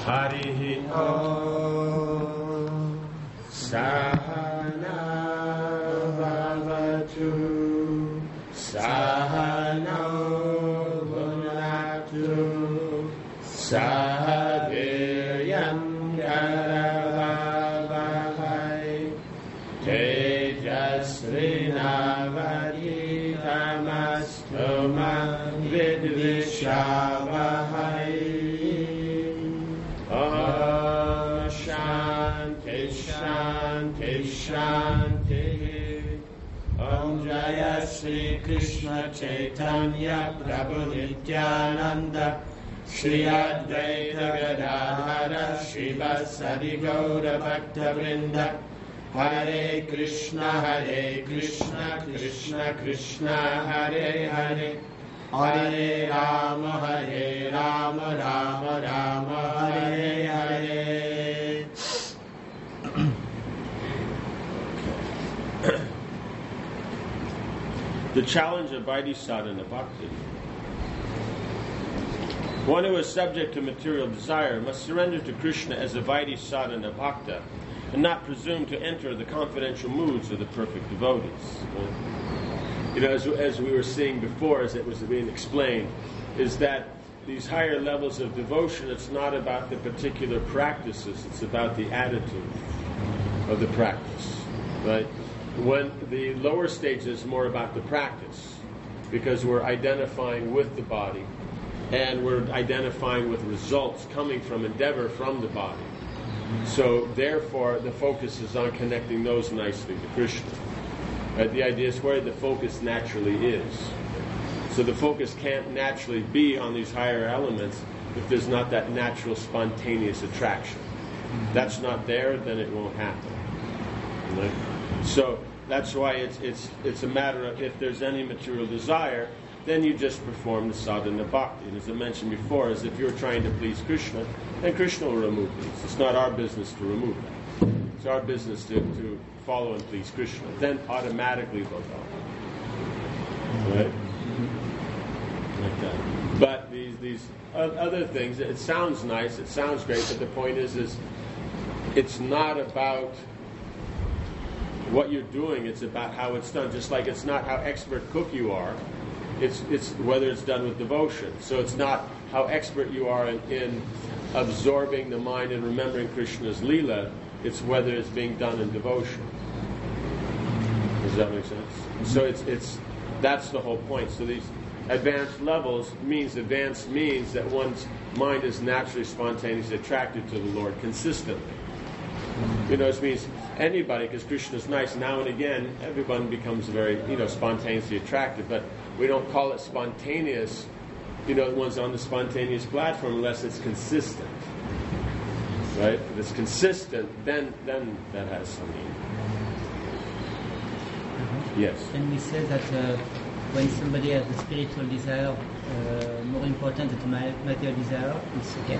Harihi Om Sahana Bhavatu Sahano Bhunatu Sahaviryam Karavavahai Tejasvinavaditamastu Vidvishavahai. Om Shanti Shanti Shanti. Om Jaya Sri Krishna Chaitanya Prabhu Nityananda Shri Advaita Gadadhara Srivasadi Gaura Bhakta Vrinda. Hare Krishna Krishna Krishna Hare Hare Hare Rama Rama Rama Hare Hare. The challenge of Vaidhi Sadhana Bhakti. One who is subject to material desire must surrender to Krishna as a Vaidhi Sadhana Bhakta and not presume to enter the confidential moods of the perfect devotees. You know, as we were seeing before, as it was being explained, is that these higher levels of devotion, it's not about the particular practices, it's about the attitude of the practice, right? When the lower stage is more about the practice, because we're identifying with the body, and we're identifying with results coming from endeavor from the body. So therefore, the focus is on connecting those nicely to Krishna. Right? The idea is where the focus naturally is. So the focus can't naturally be on these higher elements if there's not that natural spontaneous attraction. If that's not there, then it won't happen. Right? So that's why it's a matter of, if there's any material desire, then you just perform the sadhana bhakti. And as I mentioned before, as if you're trying to please Krishna, then Krishna will remove these. It's not our business to remove them. It's our business to follow and please Krishna. Then automatically they'll go. Right? Like that. But these other things, it sounds nice, it sounds great, but the point is it's not about what you're doing, it's about how it's done. Just like it's not how expert cook you are, it's whether it's done with devotion. So it's not how expert you are in absorbing the mind and remembering Krishna's Leela, it's whether it's being done in devotion. Does that make sense? So it's that's the whole point. So these advanced levels means that one's mind is naturally spontaneously attracted to the Lord consistently. You know, it means anybody, because Krishna is nice, now and again, everyone becomes very, spontaneously attracted, but we don't call it spontaneous, one's on the spontaneous platform unless it's consistent. Right? If it's consistent, then that has some meaning. Yes? Can we say that when somebody has a spiritual desire, more important than material desire, it's okay?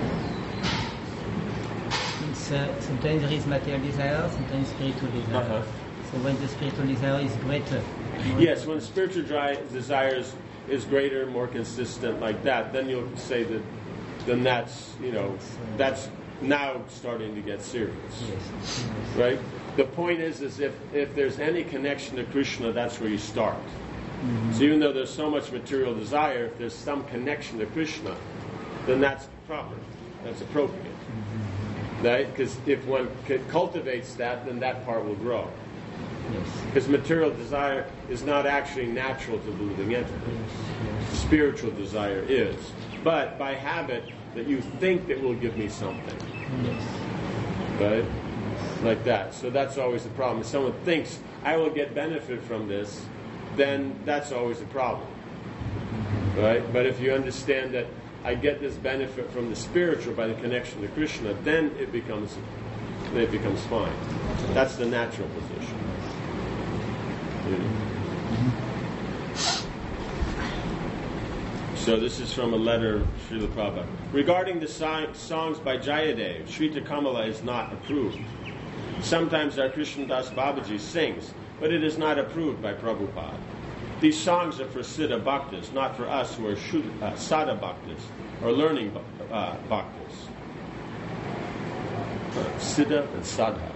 Sometimes there is material desire, sometimes spiritual desire. Uh-huh. So when the spiritual desire is greater. Yes, when spiritual desire is greater, more consistent like that, then you'll say that, then that's now starting to get serious. Yes. Right? The point is if there's any connection to Krishna, that's where you start. Mm-hmm. So even though there's so much material desire, if there's some connection to Krishna, then that's proper. That's appropriate. Mm-hmm. Right? Because if one cultivates that, then that part will grow. Yes. Because material desire is not actually natural to the living entity. Yes. Spiritual desire is. But by habit, that you think it will give me something. Yes. Right? Like that. So that's always the problem. If someone thinks, I will get benefit from this, then that's always a problem. Right? But if you understand that I get this benefit from the spiritual by the connection to Krishna, then it becomes fine. That's the natural position. So this is from a letter of Srila Prabhupada. Regarding the songs by Jayadev, Shrita Kamala is not approved. Sometimes our Krishnadas Babaji sings, but it is not approved by Prabhupada. These songs are for Siddha Bhaktas, not for us who are Sada Bhaktas, or learning Bhaktas. Siddha and Saddha.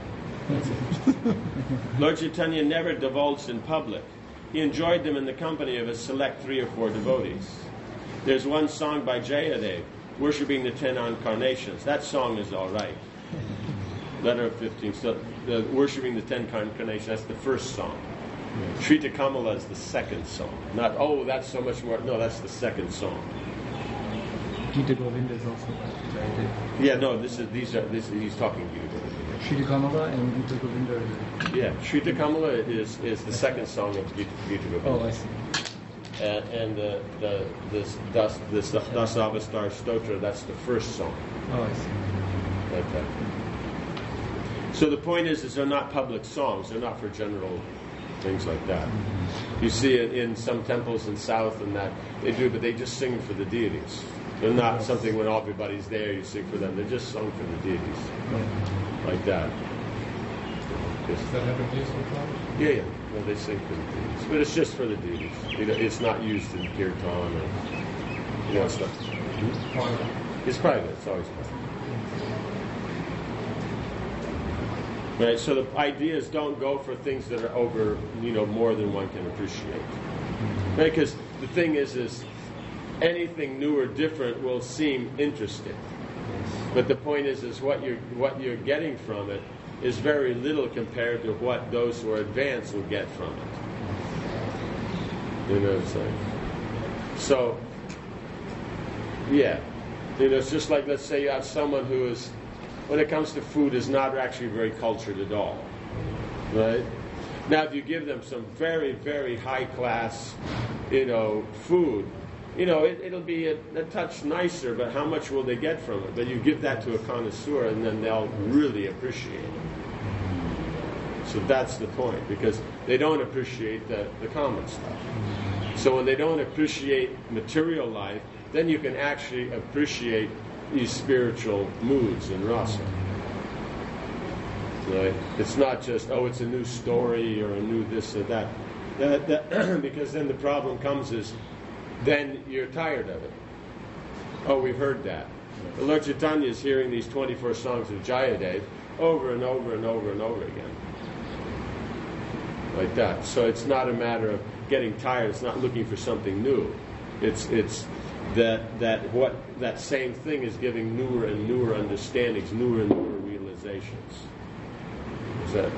Lord Chaitanya never divulged in public. He enjoyed them in the company of a select 3 or 4 devotees. There's one song by Jayadev, worshipping the 10 incarnations. That song is all right. Letter of 15. So, worshipping the 10 incarnations, that's the first song. Shrita Kamala is the second song. Not, oh, that's so much more. No, that's the second song. Gita Govinda is also Jayadev. Yeah, no, he's talking Gita Govinda. Shrita Kamala and Gita Govinda. Yeah, Shrita Kamala is the second song of Gita Govinda. Oh, I see. And this Dasavastar Stotra, that's the first song. Oh, I see. Like that. So the point is they're not public songs. They're not for general things like that. You see it in some temples in South and that they do, but they just sing for the deities. They're not something when everybody's there you sing for them. They're just sung for the deities, like that. Does that happen here sometimes? Yeah. No, they sing for the deities, but it's just for the deities. It's not used in kirtan or stuff. It's private. It's always private. Right, so the idea is don't go for things that are over, more than one can appreciate. Right, because the thing is anything new or different will seem interesting. But the point is what you're getting from it is very little compared to what those who are advanced will get from it. You know what I'm saying? So, yeah. It's just like, let's say you have someone who is, when it comes to food, is not actually very cultured at all, right? Now, if you give them some very, very high-class, food, it'll be a touch nicer, but how much will they get from it? But you give that to a connoisseur, and then they'll really appreciate it. So that's the point, because they don't appreciate the common stuff. So when they don't appreciate material life, then you can actually appreciate these spiritual moods in rasa. Right? It's not just, it's a new story or a new this or that. Because then the problem comes is, then you're tired of it. Oh, we've heard that. The Lord Chaitanya is hearing these 24 songs of Jayadev over and over and over and over again. Like that. So it's not a matter of getting tired. It's not looking for something new. It's that same thing is giving newer and newer understandings, newer and newer realizations. Is that?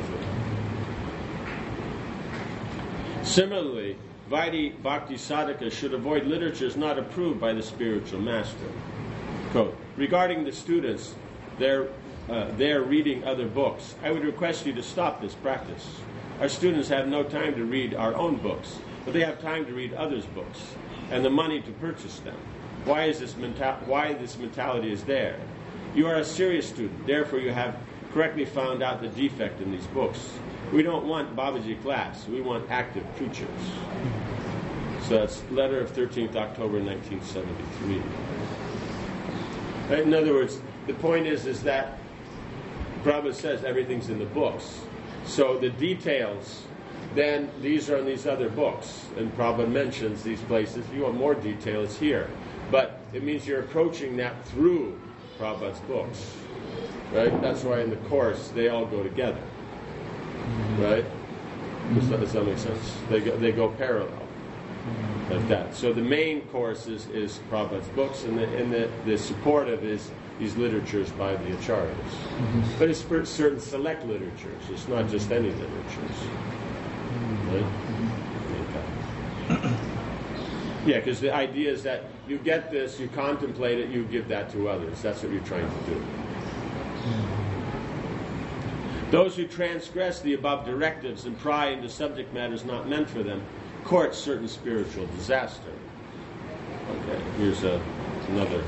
Similarly, Vaidhi Bhakti Sadhaka should avoid literatures not approved by the spiritual master. Quote, regarding the students, they're reading other books. I would request you to stop this practice. Our students have no time to read our own books, but they have time to read others' books and the money to purchase them. Why this mentality is there? You are a serious student, therefore you have correctly found out the defect in these books. We don't want Babaji class, we want active preachers. So that's letter of 13th October 1973. Right? In other words, the point is that Prabhupada says everything's in the books. So the details, then these are in these other books. And Prabhupada mentions these places. If you want more detail, it's here. But it means you're approaching that through Prabhupada's books. Right? That's why in the course, they all go together. Right? Does that make sense? They go parallel. Like that. So the main course is Prabhupada's books, and the supportive is these literatures by the acharyas. But it's for certain select literatures. It's not just any literatures. Right? Okay. Yeah, because the idea is that you get this, you contemplate it, you give that to others. That's what you're trying to do. Those who transgress the above directives and pry into subject matters not meant for them court certain spiritual disaster. Okay, here's another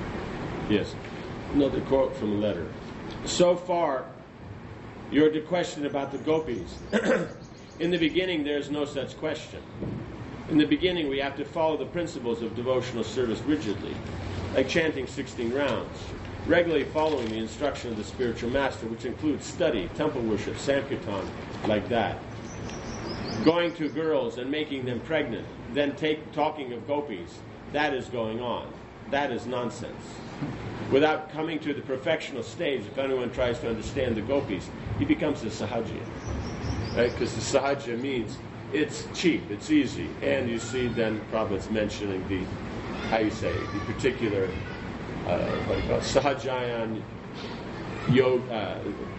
quote from a letter. So far, your question about the gopis. In the beginning, there is no such question. In the beginning, we have to follow the principles of devotional service rigidly, like chanting 16 rounds, regularly following the instruction of the spiritual master, which includes study, temple worship, sankirtan, like that. Going to girls and making them pregnant, then talking of gopis, that is going on. That is nonsense. Without coming to the perfectional stage, if anyone tries to understand the gopis, he becomes a sahaja. Right? Because the sahaja means it's cheap, it's easy. And you see then Prabhupada's mentioning the particular, what do you call it, sahajayan yoga,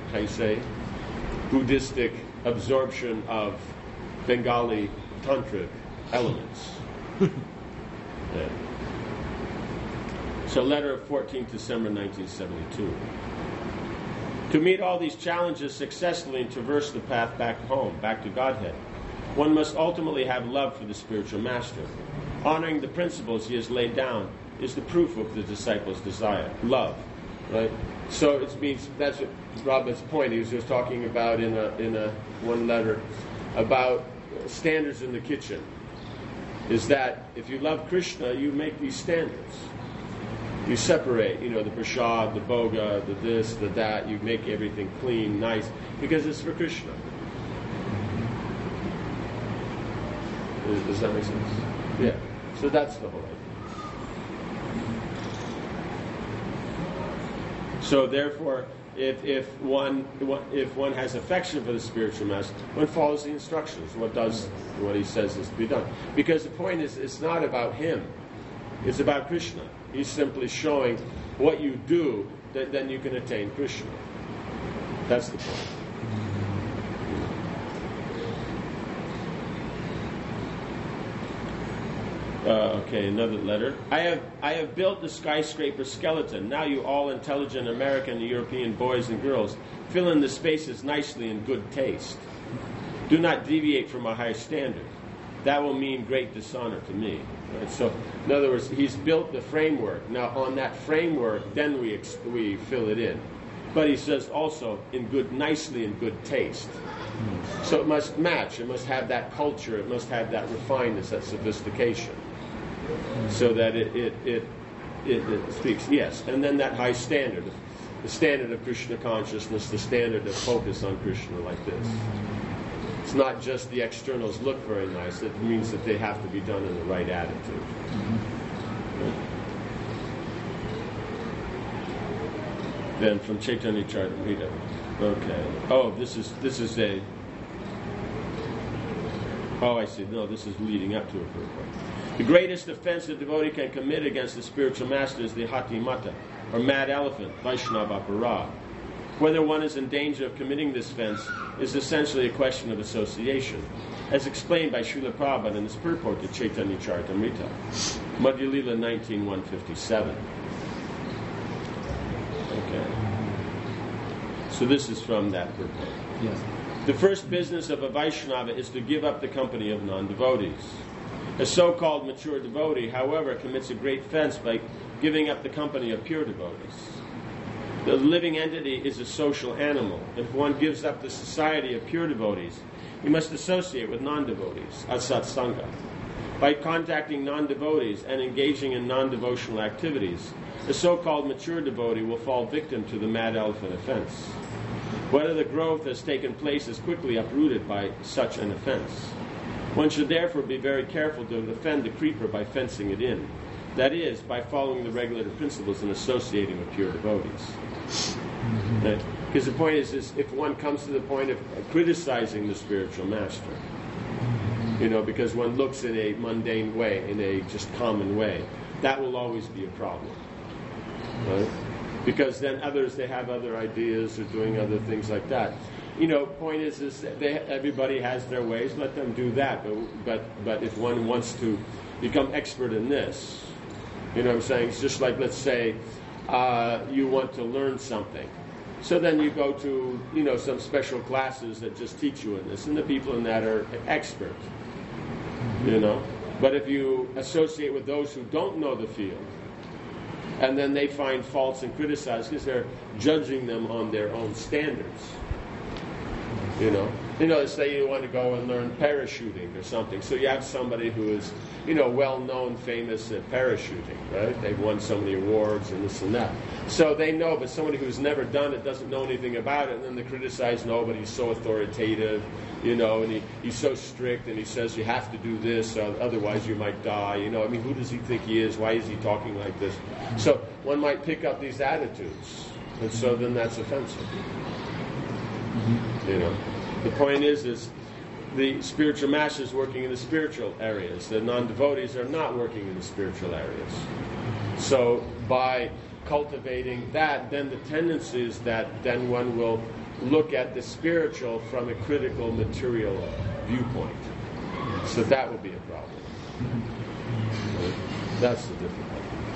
Buddhistic absorption of Bengali tantric elements. Yeah. So, letter of 14th December 1972. To meet all these challenges successfully and traverse the path back home, back to Godhead, one must ultimately have love for the spiritual master. Honoring the principles he has laid down is the proof of the disciple's desire. Love, right? So it means that's what Robin's point. He was just talking about in a one letter about standards in the kitchen. Is that if you love Krishna, you make these standards. You separate, the prasad, the bhoga, the this, the that. You make everything clean, nice, because it's for Krishna. Does that make sense? Yeah. So that's the whole idea. So therefore, if one has affection for the spiritual master, one follows the instructions. What he says is to be done. Because the point is, it's not about him. It's about Krishna. He's simply showing what you do, that then you can attain Krishna. That's the point. Okay, another letter. I have built the skyscraper skeleton. Now you all intelligent American and European boys and girls fill in the spaces nicely in good taste. Do not deviate from a high standard. That will mean great dishonor to me. Right? So, in other words, he's built the framework. Now, on that framework, then we fill it in. But he says also nicely in good taste. So it must match. It must have that culture. It must have that refinedness, that sophistication, so that it speaks. Yes, and then that high standard, the standard of Krishna consciousness, the standard of focus on Krishna, like this. It's not just the externals look very nice. It means that they have to be done in the right attitude. Then from Chaitanya Charitamrita. Okay. Oh, this is a. Oh, I see. No, this is leading up to a purport. The greatest offense a devotee can commit against the spiritual master is the hati mata, or mad elephant, Vaishnava aparad. Whether one is in danger of committing this offense is essentially a question of association, as explained by Srila Prabhupada in his purport to Chaitanya Charitamrita, Madhya Lila 19:157. Okay. So this is from that purport. Yes. The first business of a Vaishnava is to give up the company of non-devotees. A so-called mature devotee, however, commits a great offense by giving up the company of pure devotees. The living entity is a social animal. If one gives up the society of pure devotees, he must associate with non-devotees, asat sangha. By contacting non-devotees and engaging in non-devotional activities, a so-called mature devotee will fall victim to the mad elephant offense. Whether the growth has taken place is quickly uprooted by such an offense. One should therefore be very careful to defend the creeper by fencing it in. That is, by following the regulative principles and associating with pure devotees. Because the point is if one comes to the point of criticizing the spiritual master, because one looks in a mundane way, in a just common way, that will always be a problem. Right? Because then they have other ideas or doing other things like that. Point is everybody has their ways. Let them do that. But if one wants to become expert in this, what I'm saying? It's just like, let's say, you want to learn something. So then you go to, some special classes that just teach you in this, and the people in that are expert. But if you associate with those who don't know the field, and then they find faults and criticize because they're judging them on their own standards. Say you want to go and learn parachuting or something. So you have somebody who is, well-known, famous at parachuting, right? They've won so many awards and this and that. So they know, but somebody who's never done it doesn't know anything about it, and then they criticize, no, but he's so authoritative, and he's so strict, and he says you have to do this, otherwise you might die. Who does he think he is? Why is he talking like this? So one might pick up these attitudes, and so then that's offensive. The point is the spiritual master is working in the spiritual areas. The non-devotees are not working in the spiritual areas. So by cultivating that, then the tendency is that then one will look at the spiritual from a critical material viewpoint. So that will be a problem. That's the difficulty.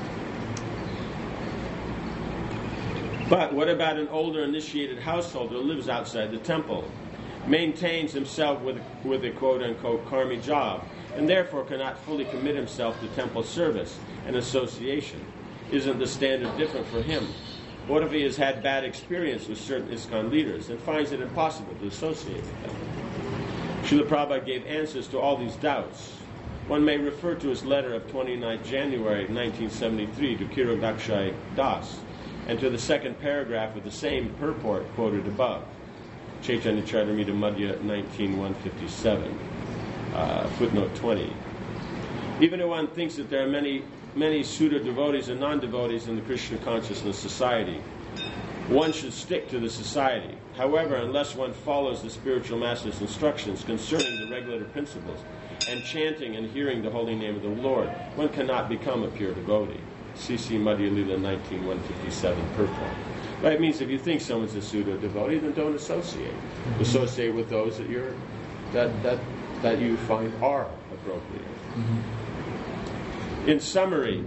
But what about an older initiated householder who lives outside the temple, maintains himself with a quote-unquote karmic job, and therefore cannot fully commit himself to temple service and association? Isn't the standard different for him? What if he has had bad experience with certain ISKCON leaders and finds it impossible to associate with them? Srila Prabhupada gave answers to all these doubts. One may refer to his letter of 29 January 1973 to Kirodakshai Das, and to the second paragraph of the same purport quoted above. Chaitanya Charitamrita Madhya 19:157, footnote 20. Even if one thinks that there are many Sudha devotees and non-devotees in the Krishna consciousness society, one should stick to the society. However, unless one follows the spiritual master's instructions concerning the regulative principles and chanting and hearing the holy name of the Lord, one cannot become a pure devotee. C.C. Madhya Lila 19:157 purport. But it means if you think someone's a pseudo devotee, then don't associate. Mm-hmm. Associate with those that you find are appropriate. Mm-hmm. In summary,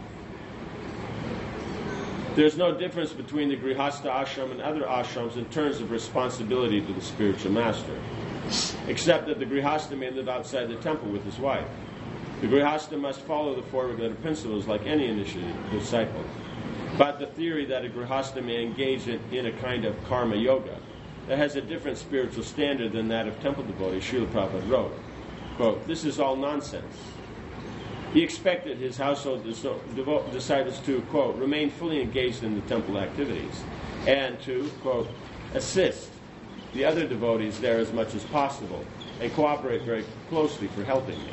there's no difference between the Grihastha ashram and other ashrams in terms of responsibility to the spiritual master, except that the Grihastha may live outside the temple with his wife. The Grihastha must follow the four regulative principles like any initiated disciple. But the theory that a Grihastha may engage in a kind of karma yoga that has a different spiritual standard than that of temple devotees, Srila Prabhupada wrote, quote, "This is all nonsense." He expected his household disciples to, quote, "remain fully engaged in the temple activities," and to, quote, "assist the other devotees there as much as possible and cooperate very closely for helping me."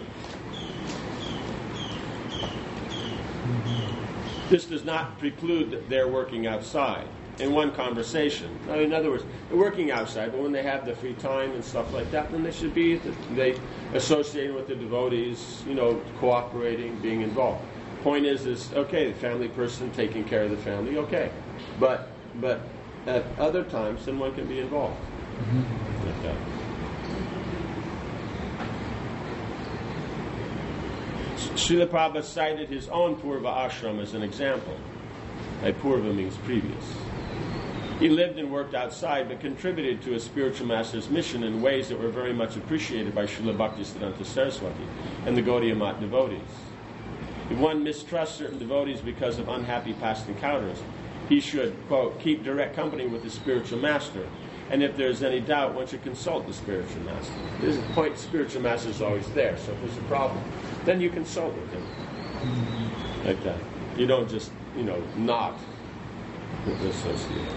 This does not preclude their working outside in one conversation. In other words, they're working outside, but when they have the free time and stuff like that, then they should be associating with the devotees, cooperating, being involved. Point is okay, the family person taking care of the family, okay. But at other times, then one can be involved. Mm-hmm. Okay. Srila Prabhupada cited his own Purva ashram as an example. Purva means previous. He lived and worked outside, but contributed to his spiritual master's mission in ways that were very much appreciated by Srila Bhaktisiddhanta Saraswati and the Gaudiya Math devotees. If one mistrusts certain devotees because of unhappy past encounters, he should, quote, keep direct company with the spiritual master. And if there's any doubt, one should consult the spiritual master. This is the point, the spiritual master is always there. So if there's a problem, then you consult with him. Like that. You don't just, not associate.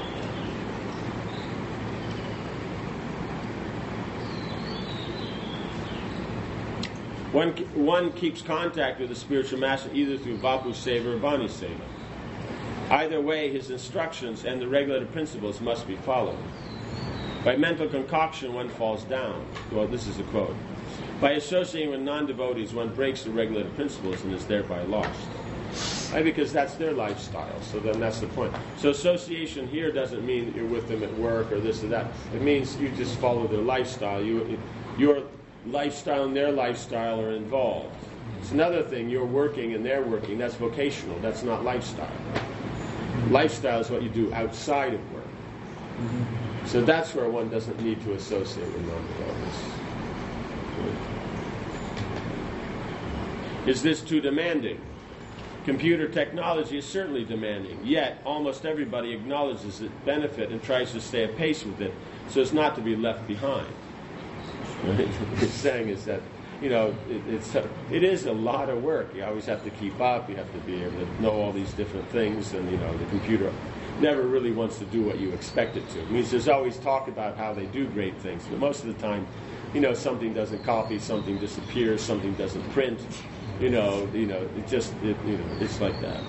One keeps contact with the spiritual master either through Vapu Seva or Vani Seva. Either way, his instructions and the regulative principles must be followed. By mental concoction, one falls down. Well, this is a quote. By associating with non-devotees, one breaks the regulative principles and is thereby lost. Right? Because that's their lifestyle, so then that's the point. So association here doesn't mean that you're with them at work or this or that. It means you just follow their lifestyle. Your lifestyle and their lifestyle are involved. It's another thing, you're working and they're working. That's vocational. That's not lifestyle. Lifestyle is what you do outside of work. Mm-hmm. So that's where one doesn't need to associate with non-devotees. Is this too demanding? Computer technology is certainly demanding, yet almost everybody acknowledges its benefit and tries to stay apace with it so as not to be left behind. Right? What he's saying is that, it is a lot of work. You always have to keep up. You have to be able to know all these different things, and the computer never really wants to do what you expect it to. It means there's always talk about how they do great things, but most of the time, something doesn't copy, something disappears, something doesn't print. It's like that.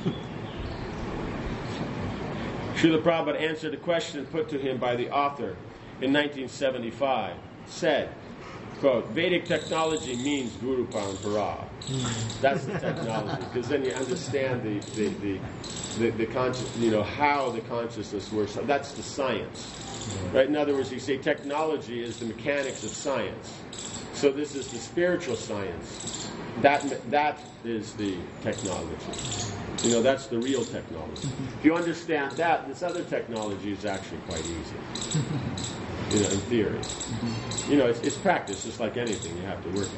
Srila Prabhupada answered a question put to him by the author in 1975. Said, quote, Vedic technology means Guru Parampara. That's the technology, because then you understand the conscious, how the consciousness works. That's the science, right? In other words, you say technology is the mechanics of science. So this is the spiritual science. That is the technology. That's the real technology. If you understand that, this other technology is actually quite easy. In theory. It's practice, just like anything. You have to work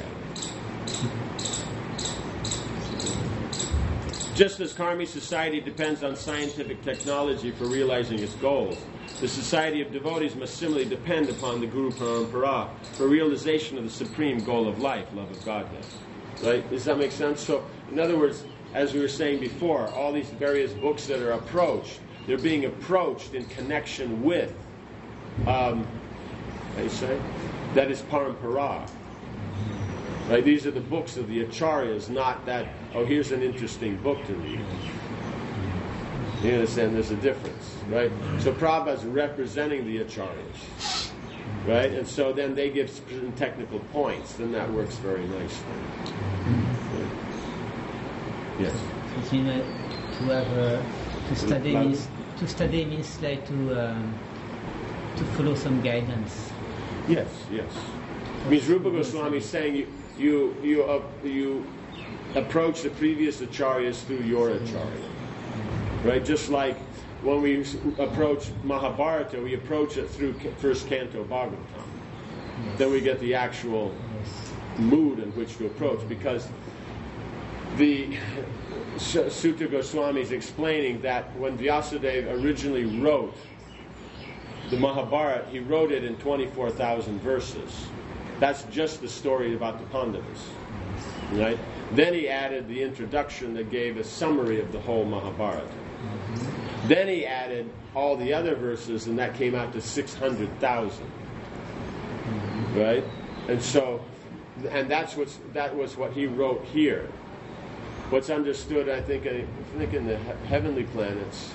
at it. Just as Karmi society depends on scientific technology for realizing its goals, the society of devotees must similarly depend upon the Guru Parampara for realization of the supreme goal of life, love of Godhead. Right? Does that make sense? So, in other words, as we were saying before, all these various books that are approached, they're being approached in connection with, how do you say? That is Parampara. Right? These are the books of the Acharyas, not that, here's an interesting book to read. You understand? There's a difference, right? So Prabhupada's representing the Acharyas, right? And so then they give technical points, then that works very nicely. Right? Yes? So, to have to study means like to follow some guidance. Yes. It means Rupa Goswami is saying you approach the previous acharyas through your acharya. Right? Just like when we approach Mahabharata, we approach it through first canto Bhagavatam. Yes. Then we get the actual mood in which to approach, because the Sutta Goswami is explaining that when Vyasadeva originally wrote the Mahabharata, he wrote it in 24,000 verses. That's just the story about the Pandavas. Right? Then he added the introduction that gave a summary of the whole Mahabharata. Then he added all the other verses, and that came out to 600,000. Right? And so, that was what he wrote here. What's understood, I think in the heavenly planets,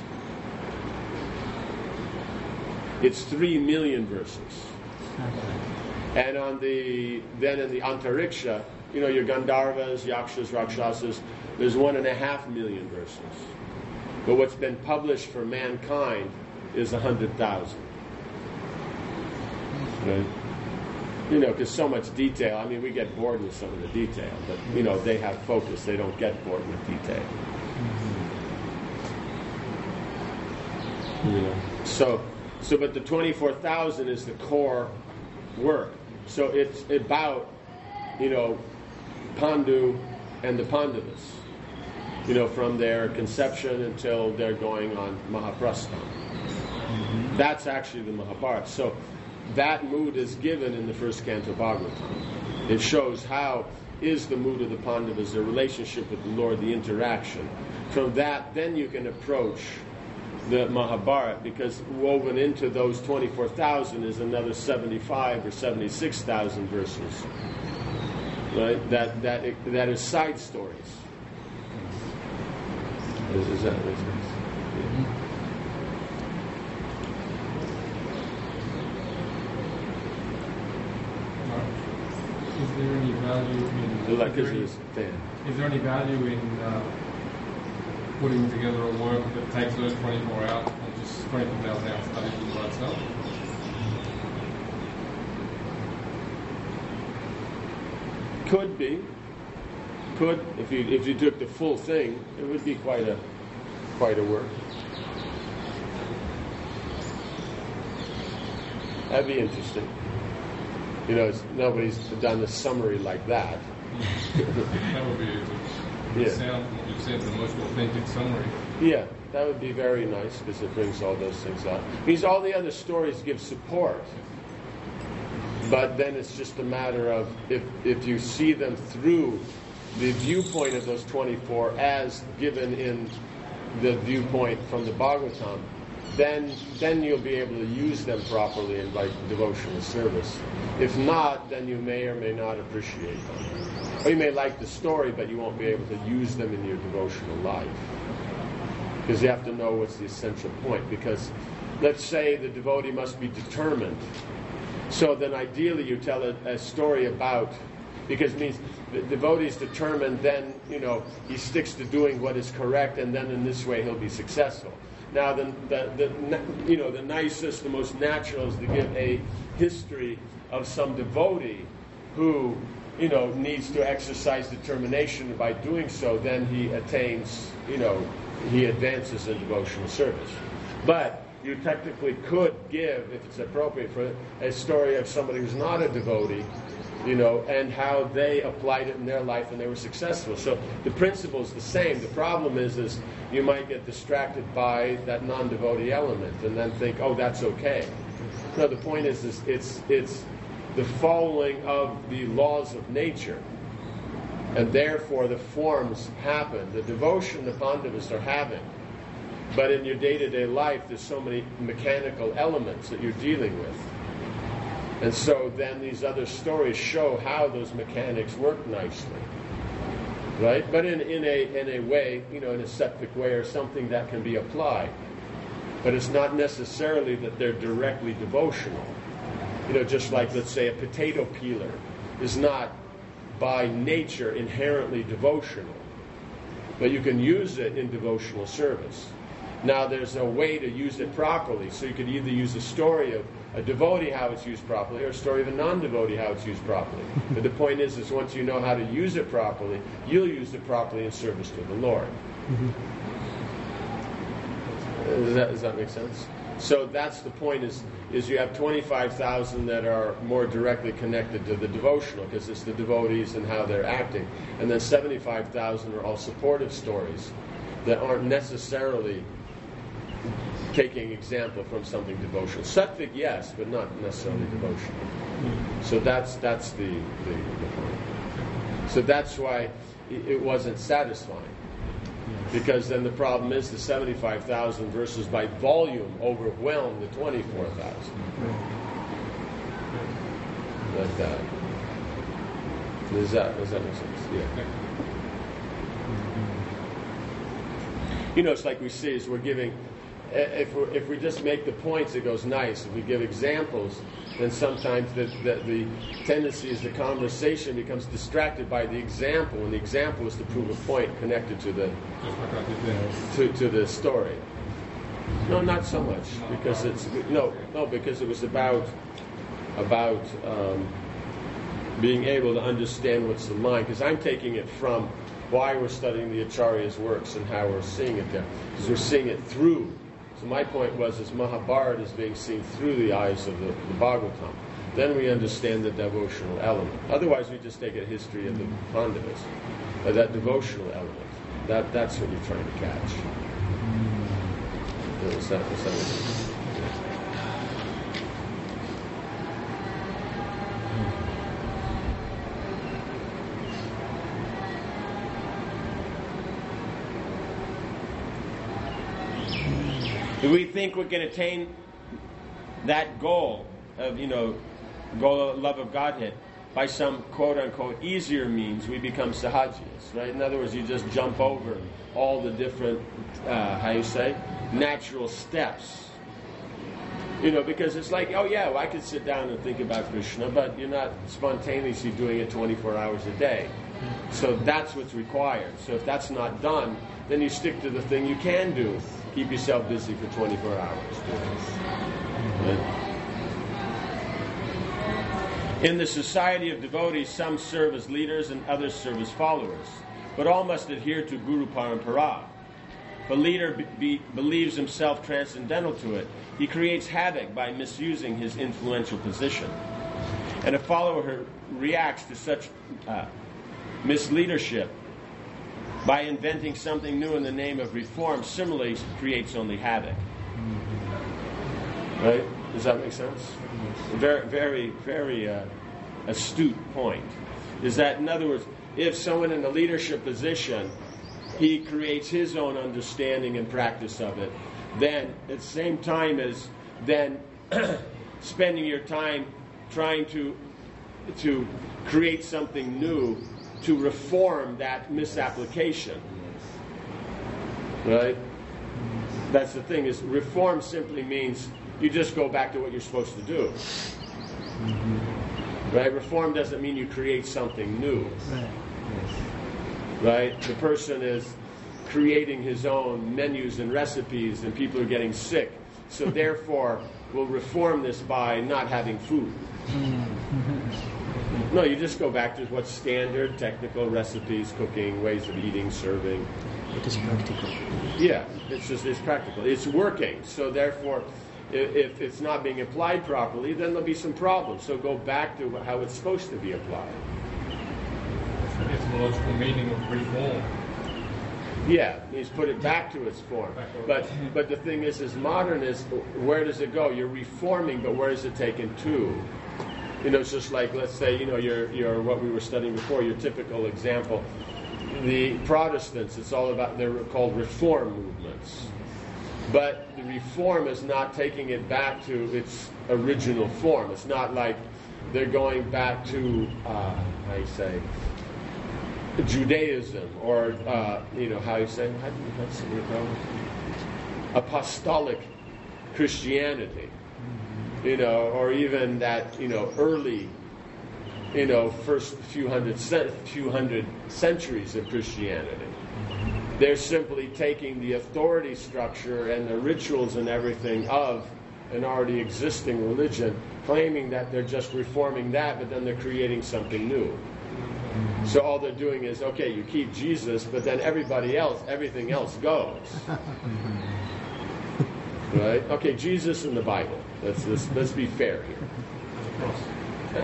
it's 3 million verses. And then in the Antariksha, your Gandharvas, Yakshas, Rakshasas, there's 1.5 million verses. But what's been published for mankind is 100,000. Right? Because so much detail. I mean, we get bored with some of the detail, but they have focus. They don't get bored with detail. But the 24,000 is the core work. So it's about, Pandu and the Pandavas, from their conception until they're going on Mahaprasthana. That's actually the Mahabharata. So that mood is given in the first canto Bhagavatam. It shows how is the mood of the Pandavas, their relationship with the Lord, the interaction. From that, then you can approach the Mahabharata, because woven into those 24,000 is another 75 or 76,000 verses. Right? That is side stories. Is that what it is? Is there any value in Is there any value in putting together a work that takes those 24 hours and just 24,000 hours studies in by itself? Could be. If you took the full thing, it would be quite a work. That'd be interesting. Nobody's done a summary like that. That would be would sound from what you've said the most authentic summary. Yeah, that would be very nice because it brings all those things out. Because all the other stories give support. But then it's just a matter of if you see them through the viewpoint of those 24 as given in the viewpoint from the Bhagavatam, then you'll be able to use them properly in like devotional service. If not, then you may or may not appreciate them. Or you may like the story, but you won't be able to use them in your devotional life. Because you have to know what's the essential point. Because let's say the devotee must be determined. So then ideally you tell a story about, because it means the devotee is determined, then, he sticks to doing what is correct, and then in this way he'll be successful. Now, the nicest, the most natural is to give a history of some devotee who, needs to exercise determination, and by doing so, then he attains, he advances in devotional service. But you technically could give, if it's appropriate, for a story of somebody who's not a devotee, and how they applied it in their life and they were successful. So the principle is the same. The problem is you might get distracted by that non-devotee element and then think, oh, that's okay. No, the point is it's the following of the laws of nature, and therefore the forms happen. The devotion the Pandavas are having, but in your day-to-day life, there's so many mechanical elements that you're dealing with. And so then these other stories show how those mechanics work nicely. Right? But in a way, in a sattvic way, or something that can be applied. But it's not necessarily that they're directly devotional. Just like, let's say, a potato peeler is not by nature inherently devotional. But you can use it in devotional service. Now, there's a way to use it properly. So you could either use a story of a devotee how it's used properly, or a story of a non-devotee how it's used properly. But the point is once you know how to use it properly, you'll use it properly in service to the Lord. Does that make sense? So that's the point is you have 25,000 that are more directly connected to the devotional, because it's the devotees and how they're acting. And then 75,000 are all supportive stories that aren't necessarily taking example from something devotional. Sattvic, yes, but not necessarily devotional. So that's the point. So that's why it wasn't satisfying. Because then the problem is the 75,000 versus by volume overwhelmed the 24,000. Like that. Does that make sense? Yeah. It's like we see is we're giving. If we just make the points, it goes nice. If we give examples, then sometimes the tendency is the conversation becomes distracted by the example, and the example is to prove a point connected to the story. No, not so much, because it's because it was about being able to understand what's the mind. Because I'm taking it from why we're studying the Acharya's works and how we're seeing it there, because we're seeing it through. So my point was, Mahabharata is being seen through the eyes of the Bhagavatam. Then we understand the devotional element. Otherwise, we just take a history of the Pandavas. But that devotional element, that's what you're trying to catch. Is that Do we think we can attain that goal of, goal of love of Godhead by some quote-unquote easier means? We become sahajiyas, right? In other words, you just jump over all the different, natural steps. Because it's like, I could sit down and think about Krishna, but you're not spontaneously doing it 24 hours a day. So that's what's required. So if that's not done, then you stick to the thing you can do. Keep yourself busy for 24 hours. Right? In the society of devotees, some serve as leaders and others serve as followers. But all must adhere to Guru Parampara. If a leader believes himself transcendental to it, he creates havoc by misusing his influential position. And a follower reacts to such misleadership by inventing something new in the name of reform, similarly creates only havoc. Right? Does that make sense? Very, very, very astute point. Is that, in other words, if someone in a leadership position, he creates his own understanding and practice of it, then at the same time as then spending your time trying to create something new to reform that misapplication. Right? That's the thing, is reform simply means you just go back to what you're supposed to do. Right? Reform doesn't mean you create something new. Right? The person is creating his own menus and recipes, and people are getting sick. So therefore, we'll reform this by not having food. No, you just go back to what's standard, technical recipes, cooking, ways of eating, serving. It is practical. Yeah, it's practical. It's working. So therefore, if it's not being applied properly, then there'll be some problems. So go back to how it's supposed to be applied. It's the logical meaning of reform. Yeah, he's put it back to its form. But the thing is, modern is, where does it go? You're reforming, but where is it taken to? It's just like, let's say, you're what we were studying before, your typical example. The Protestants, it's all about, they're called reform movements. But the reform is not taking it back to its original form. It's not like they're going back to, Judaism, or apostolic Christianity, or even that early, first few hundred centuries of Christianity. They're simply taking the authority structure and the rituals and everything of an already existing religion, claiming that they're just reforming that, but then they're creating something new. So all they're doing is, okay, you keep Jesus, but then everything else goes. Right? Okay, Jesus and the Bible. Let's be fair here.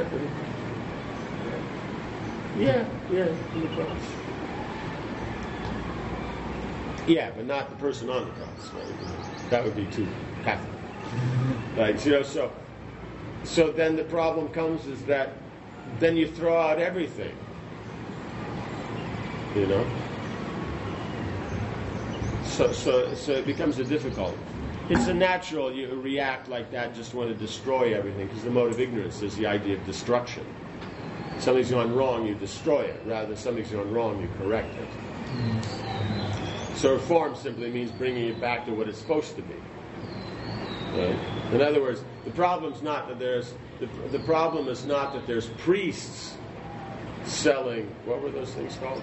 Yeah, the cross. Yeah, but not the person on the cross. Right? That would be too Catholic. Right? So then the problem comes is that then you throw out everything. So it becomes a difficult. It's a natural, you react like that, just want to destroy everything, because the mode of ignorance is the idea of destruction. Something's gone wrong, you destroy it, rather than something's gone wrong, you correct it. So reform simply means bringing it back to what it's supposed to be. Right? In other words, the problem is not that there's priests selling, what were those things called?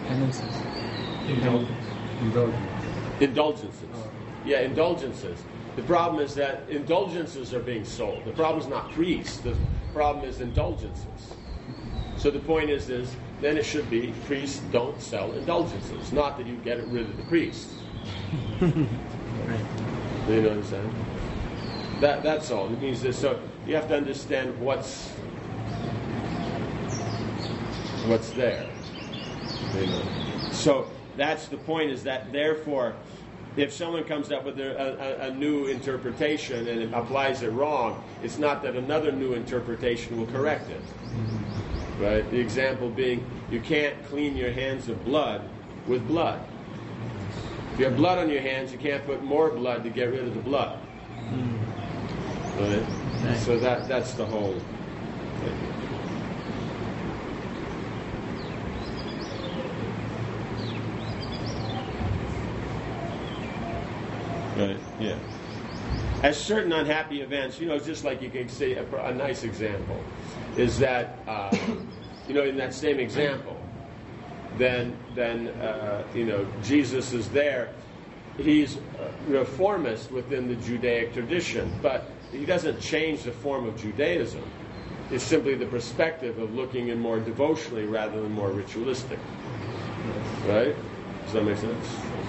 Indulgences. Yeah, indulgences. The problem is that indulgences are being sold. The problem is not priests. The problem is indulgences. So the point is then it should be priests don't sell indulgences. Not that you get rid of the priests. You know what I'm saying? That's all. It means this. So you have to understand what's there. So that's the point, is that therefore, if someone comes up with a new interpretation and it applies it wrong, it's not that another new interpretation will correct it. Right? The example being, you can't clean your hands of blood with blood. If you have blood on your hands, you can't put more blood to get rid of the blood. Right? So that's the whole thing. Right, yeah. As certain unhappy events, just like you can say a nice example, is that, in that same example, then Jesus is there. He's reformist within the Judaic tradition, but he doesn't change the form of Judaism. It's simply the perspective of looking in more devotionally rather than more ritualistic. Right? Does that make sense?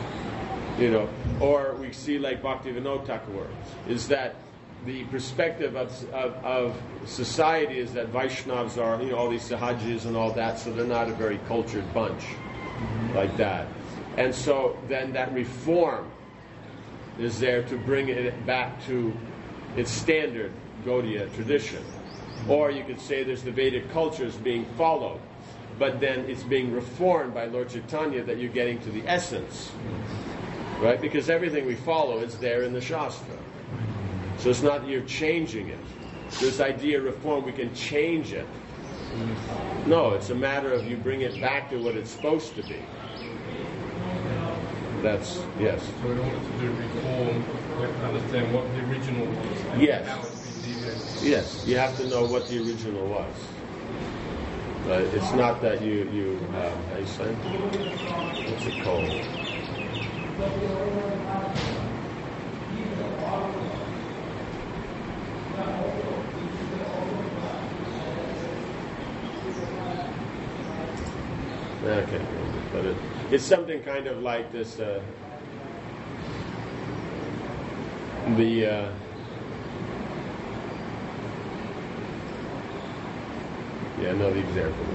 Or we see like Bhaktivinoda Thakur, is that the perspective of society is that Vaishnavas are, all these Sahajis and all that, so they're not a very cultured bunch. like that. And so then that reform is there to bring it back to its standard Gaudiya tradition. Or you could say there's the Vedic cultures being followed, but then it's being reformed by Lord Chaitanya that you're getting to the essence, right? Because everything we follow is there in the Shastra. So it's not that you're changing it. This idea of reform, we can change it. No, it's a matter of you bring it back to what it's supposed to be. That's, yes. So in order to do reform, we have to understand what the original was and yes. how it's been deviated. Yes, you have to know what the original was. But it's not that you how you say? What's it called? I can't remember, but it's something kind of like this. Yeah, I know the example.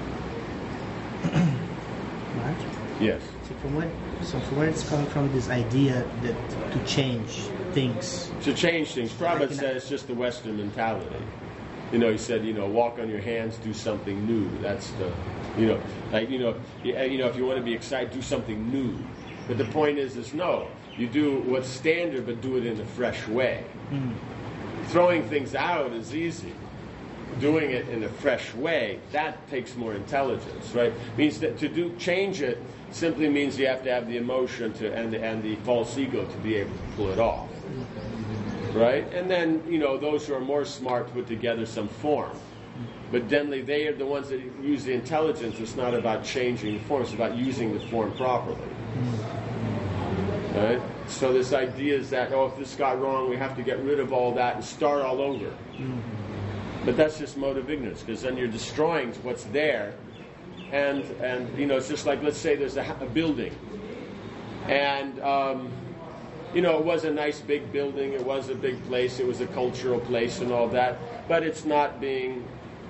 Mark? Yes. So from where it's coming from, this idea that to change things. To change things, Prabhupada said it's just the Western mentality. You know, he said, walk on your hands, do something new. That's the, if you want to be excited, do something new. But the point is no, you do what's standard, but do it in a fresh way. Throwing things out is easy. Doing it in a fresh way, that takes more intelligence, right? Means that to change it simply means you have to have the emotion and the false ego to be able to pull it off. Right? And then, those who are more smart put together some form. But generally, they are the ones that use the intelligence. It's not about changing the form. It's about using the form properly. Right? So this idea is that, if this got wrong, we have to get rid of all that and start all over. But that's just mode of ignorance, because then you're destroying what's there. And it's just like, let's say there's a building. And... it was a nice big building, it was a big place, it was a cultural place and all that, but it's not being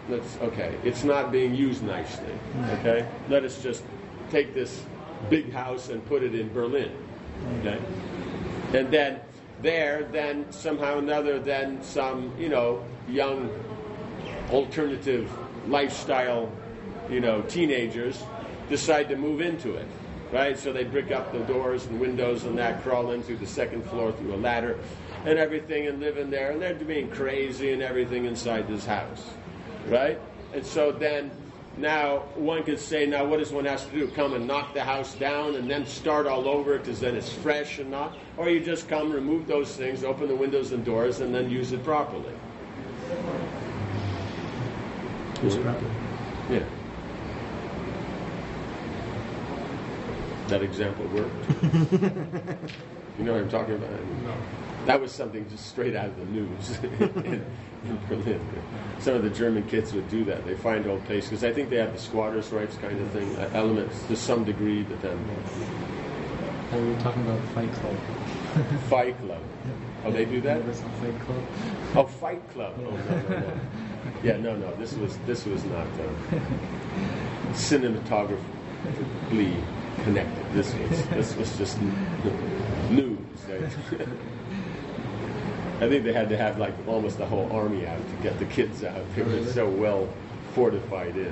used nicely. Okay? Let us just take this big house and put it in Berlin. Okay? And then somehow or another, then some, young alternative lifestyle, teenagers decide to move into it. Right, so they brick up the doors and windows and that, crawl in through the second floor through a ladder and everything, and live in there, and they're being crazy and everything inside this house, right? And so then, now one could say, now what does one has to do? Come and knock the house down and then start all over because then it's fresh and not, or you just come, remove those things, open the windows and doors, and then use it properly. Use it properly. Yeah. That example worked. You know what I'm talking about? No. That was something just straight out of the news in Berlin. Some of the German kids would do that. They find old places, because I think they have the squatters' rights kind of thing, elements to some degree, but then... We were talking about Fight Club. Fight Club. Oh, they do that? Remember some Fight Club? Oh, Fight Club. Oh, no. Yeah, no. This was not cinematographically connected. This was just news. Right? I think they had to have like almost the whole army out to get the kids out. They were so well fortified in.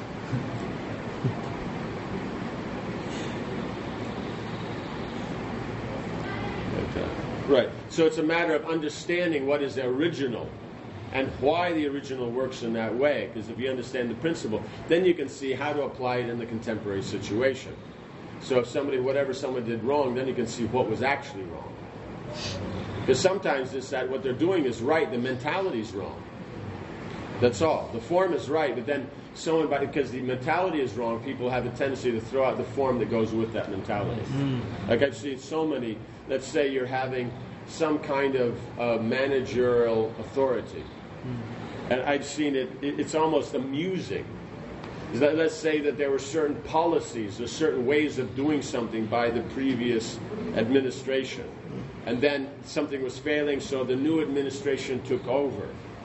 Right. So it's a matter of understanding what is the original and why the original works in that way. Because if you understand the principle, then you can see how to apply it in the contemporary situation. So if whatever someone did wrong, then you can see what was actually wrong. Because sometimes it's that what they're doing is right, the mentality's wrong. That's all. The form is right, but then because the mentality is wrong, people have a tendency to throw out the form that goes with that mentality. Like I've seen so many, let's say you're having some kind of managerial authority. And I've seen it's almost amusing. Let's say that there were certain policies or certain ways of doing something by the previous administration. And then something was failing, so the new administration took over.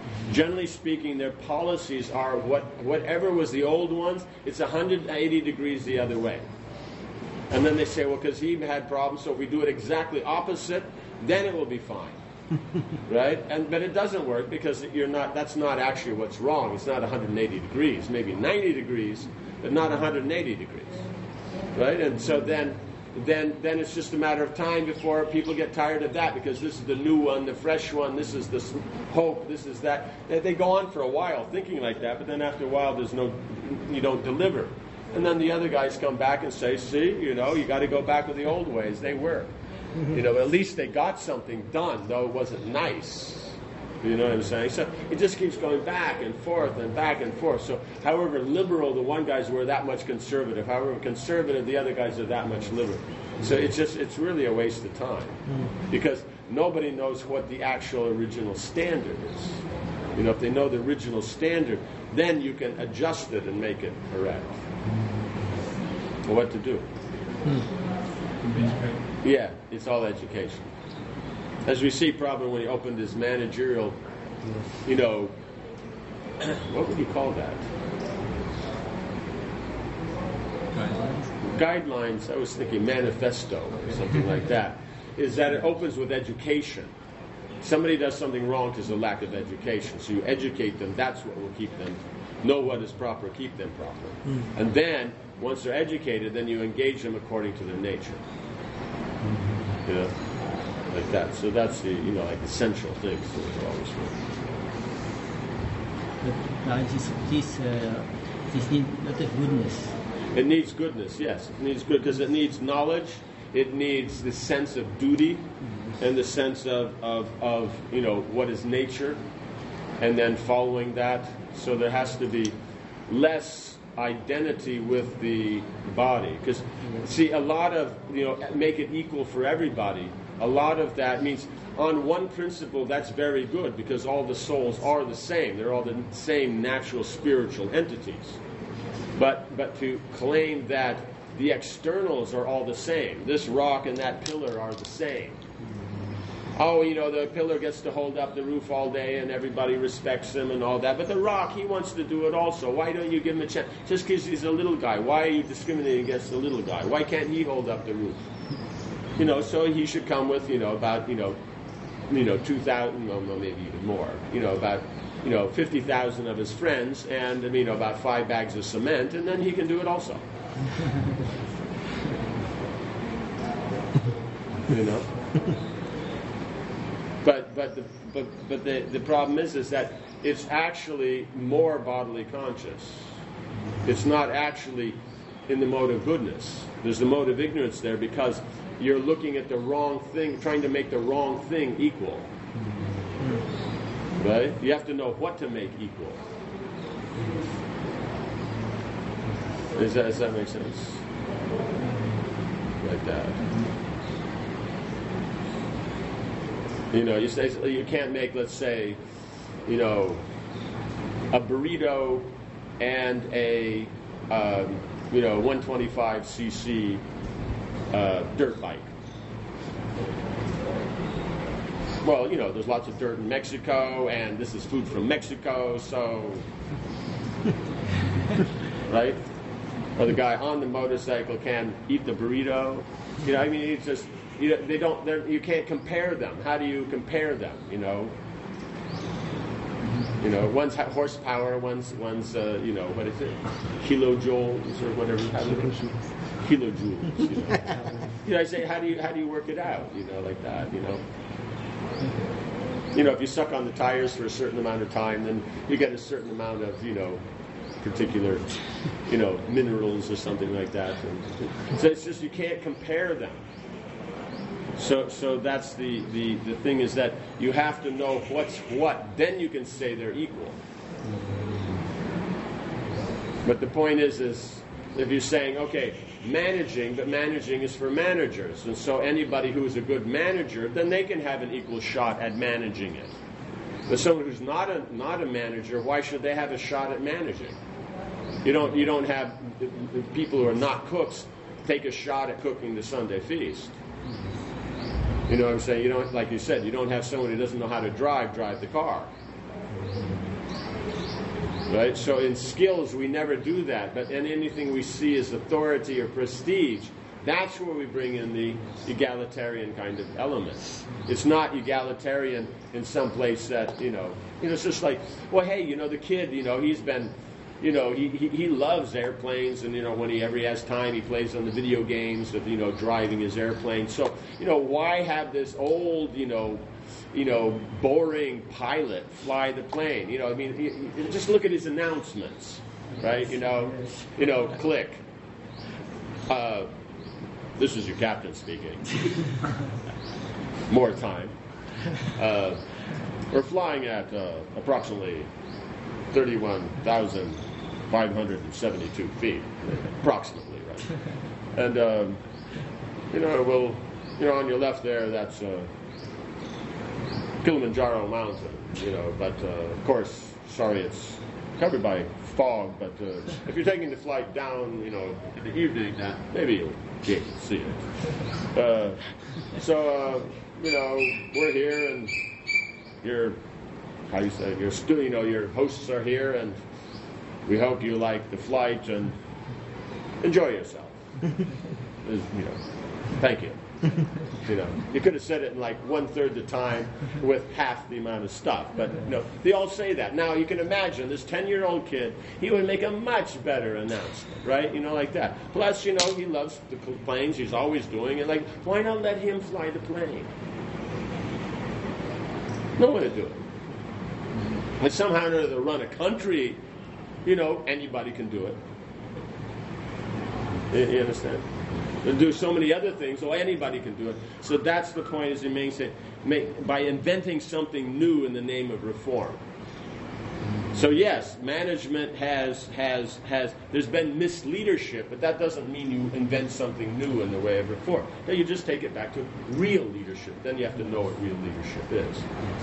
Generally speaking, their policies are whatever was the old ones, it's 180 degrees the other way. And then they say, well, because he had problems, so if we do it exactly opposite, then it will be fine. Right? But it doesn't work because that's not actually what's wrong. It's not 180 degrees, maybe 90 degrees, but not 180 degrees. Right? And so then it's just a matter of time before people get tired of that, because this is the new one, the fresh one, this is the hope, this is that. They go on for a while thinking like that, but then after a while you don't deliver. And then the other guys come back and say, see, you got to go back with the old ways. They work. At least they got something done, though it wasn't nice. You know what I'm saying? So it just keeps going back and forth and back and forth. So however liberal the one guys were, that much conservative. However conservative the other guys are, that much liberal. So it's really a waste of time. Because nobody knows what the actual original standard is. If they know the original standard, then you can adjust it and make it correct. Well, what to do? Yeah, it's all education. As we see probably when he opened his managerial, what would you call that? Guidelines, I was thinking manifesto or something like that, is that it opens with education. Somebody does something wrong because of lack of education. So you educate them, that's what will keep them, know what is proper, keep them proper. And then, once they're educated, then you engage them according to their nature. Like that. So that's the, like essential things that we always work. But now this needs a lot of goodness. It needs goodness, yes. It needs good because it needs knowledge. It needs the sense of duty and the sense of what is nature, and then following that. So there has to be less identity with the body, because see, a lot of make it equal for everybody. A lot of that means on one principle that's very good, because all the souls are the same. They're all the same natural spiritual entities. But to claim that the externals are all the same, this rock and that pillar are the same. Oh, the pillar gets to hold up the roof all day and everybody respects him and all that. But the rock, he wants to do it also. Why don't you give him a chance? Just because he's a little guy. Why are you discriminating against the little guy? Why can't he hold up the roof? So he should come with, about, 2,000, well, maybe even more, about, 50,000 of his friends and, about 5 bags of cement, and then he can do it also. But the problem is that it's actually more bodily conscious. It's not actually in the mode of goodness. There's the mode of ignorance there, because you're looking at the wrong thing, trying to make the wrong thing equal. Right? You have to know what to make equal. Does that make sense? Like that. You say you can't make, let's say, a burrito and a 125cc dirt bike. Well, there's lots of dirt in Mexico, and this is food from Mexico, so right? Or the guy on the motorcycle can eat the burrito. It's just you can't compare them. How do you compare them? One's horsepower, one's what is it? Kilojoules or whatever. Kilojoules. I say, how do you work it out? Like that. If you suck on the tires for a certain amount of time, then you get a certain amount of particular minerals or something like that. And so it's just you can't compare them. So that's the thing, is that you have to know what's what. Then you can say they're equal. But the point is if you're saying, okay, managing, but managing is for managers, and so anybody who is a good manager, then they can have an equal shot at managing it. But someone who's not a manager, why should they have a shot at managing? You don't have people who are not cooks take a shot at cooking the Sunday feast. You know what I'm saying? Like you said, you don't have someone who doesn't know how to drive the car. Right? So in skills, we never do that. But in anything we see as authority or prestige, that's where we bring in the egalitarian kind of element. It's not egalitarian in some place that, it's just like, well, hey, the kid, he's been, he loves airplanes, and, whenever he has time, he plays on the video games of, driving his airplane. So, why have this old, boring pilot fly the plane? Just look at his announcements, right? Click. This is your captain speaking. More time. We're flying at approximately 31,572 feet, approximately, right? And we'll, on your left there, that's Kilimanjaro Mountain, but of course, sorry, it's covered by fog, but if you're taking the flight down, in the evening, maybe you'll be able to see it. We're here, and your hosts are here, and we hope you like the flight and enjoy yourself. Thank you. You could have said it in like 1/3 the time with half the amount of stuff. But they all say that. Now you can imagine this 10-year-old kid, he would make a much better announcement, right? Like that. Plus, he loves the planes. He's always doing it. Like, why not let him fly the plane? No one to do it. And somehow or another run a country, anybody can do it. You understand? And do so many other things, so anybody can do it. So that's the point, as Yiming said, by inventing something new in the name of reform. So yes, management has there's been misleadership, but that doesn't mean you invent something new in the way of reform. No, you just take it back to real leadership. Then you have to know what real leadership is.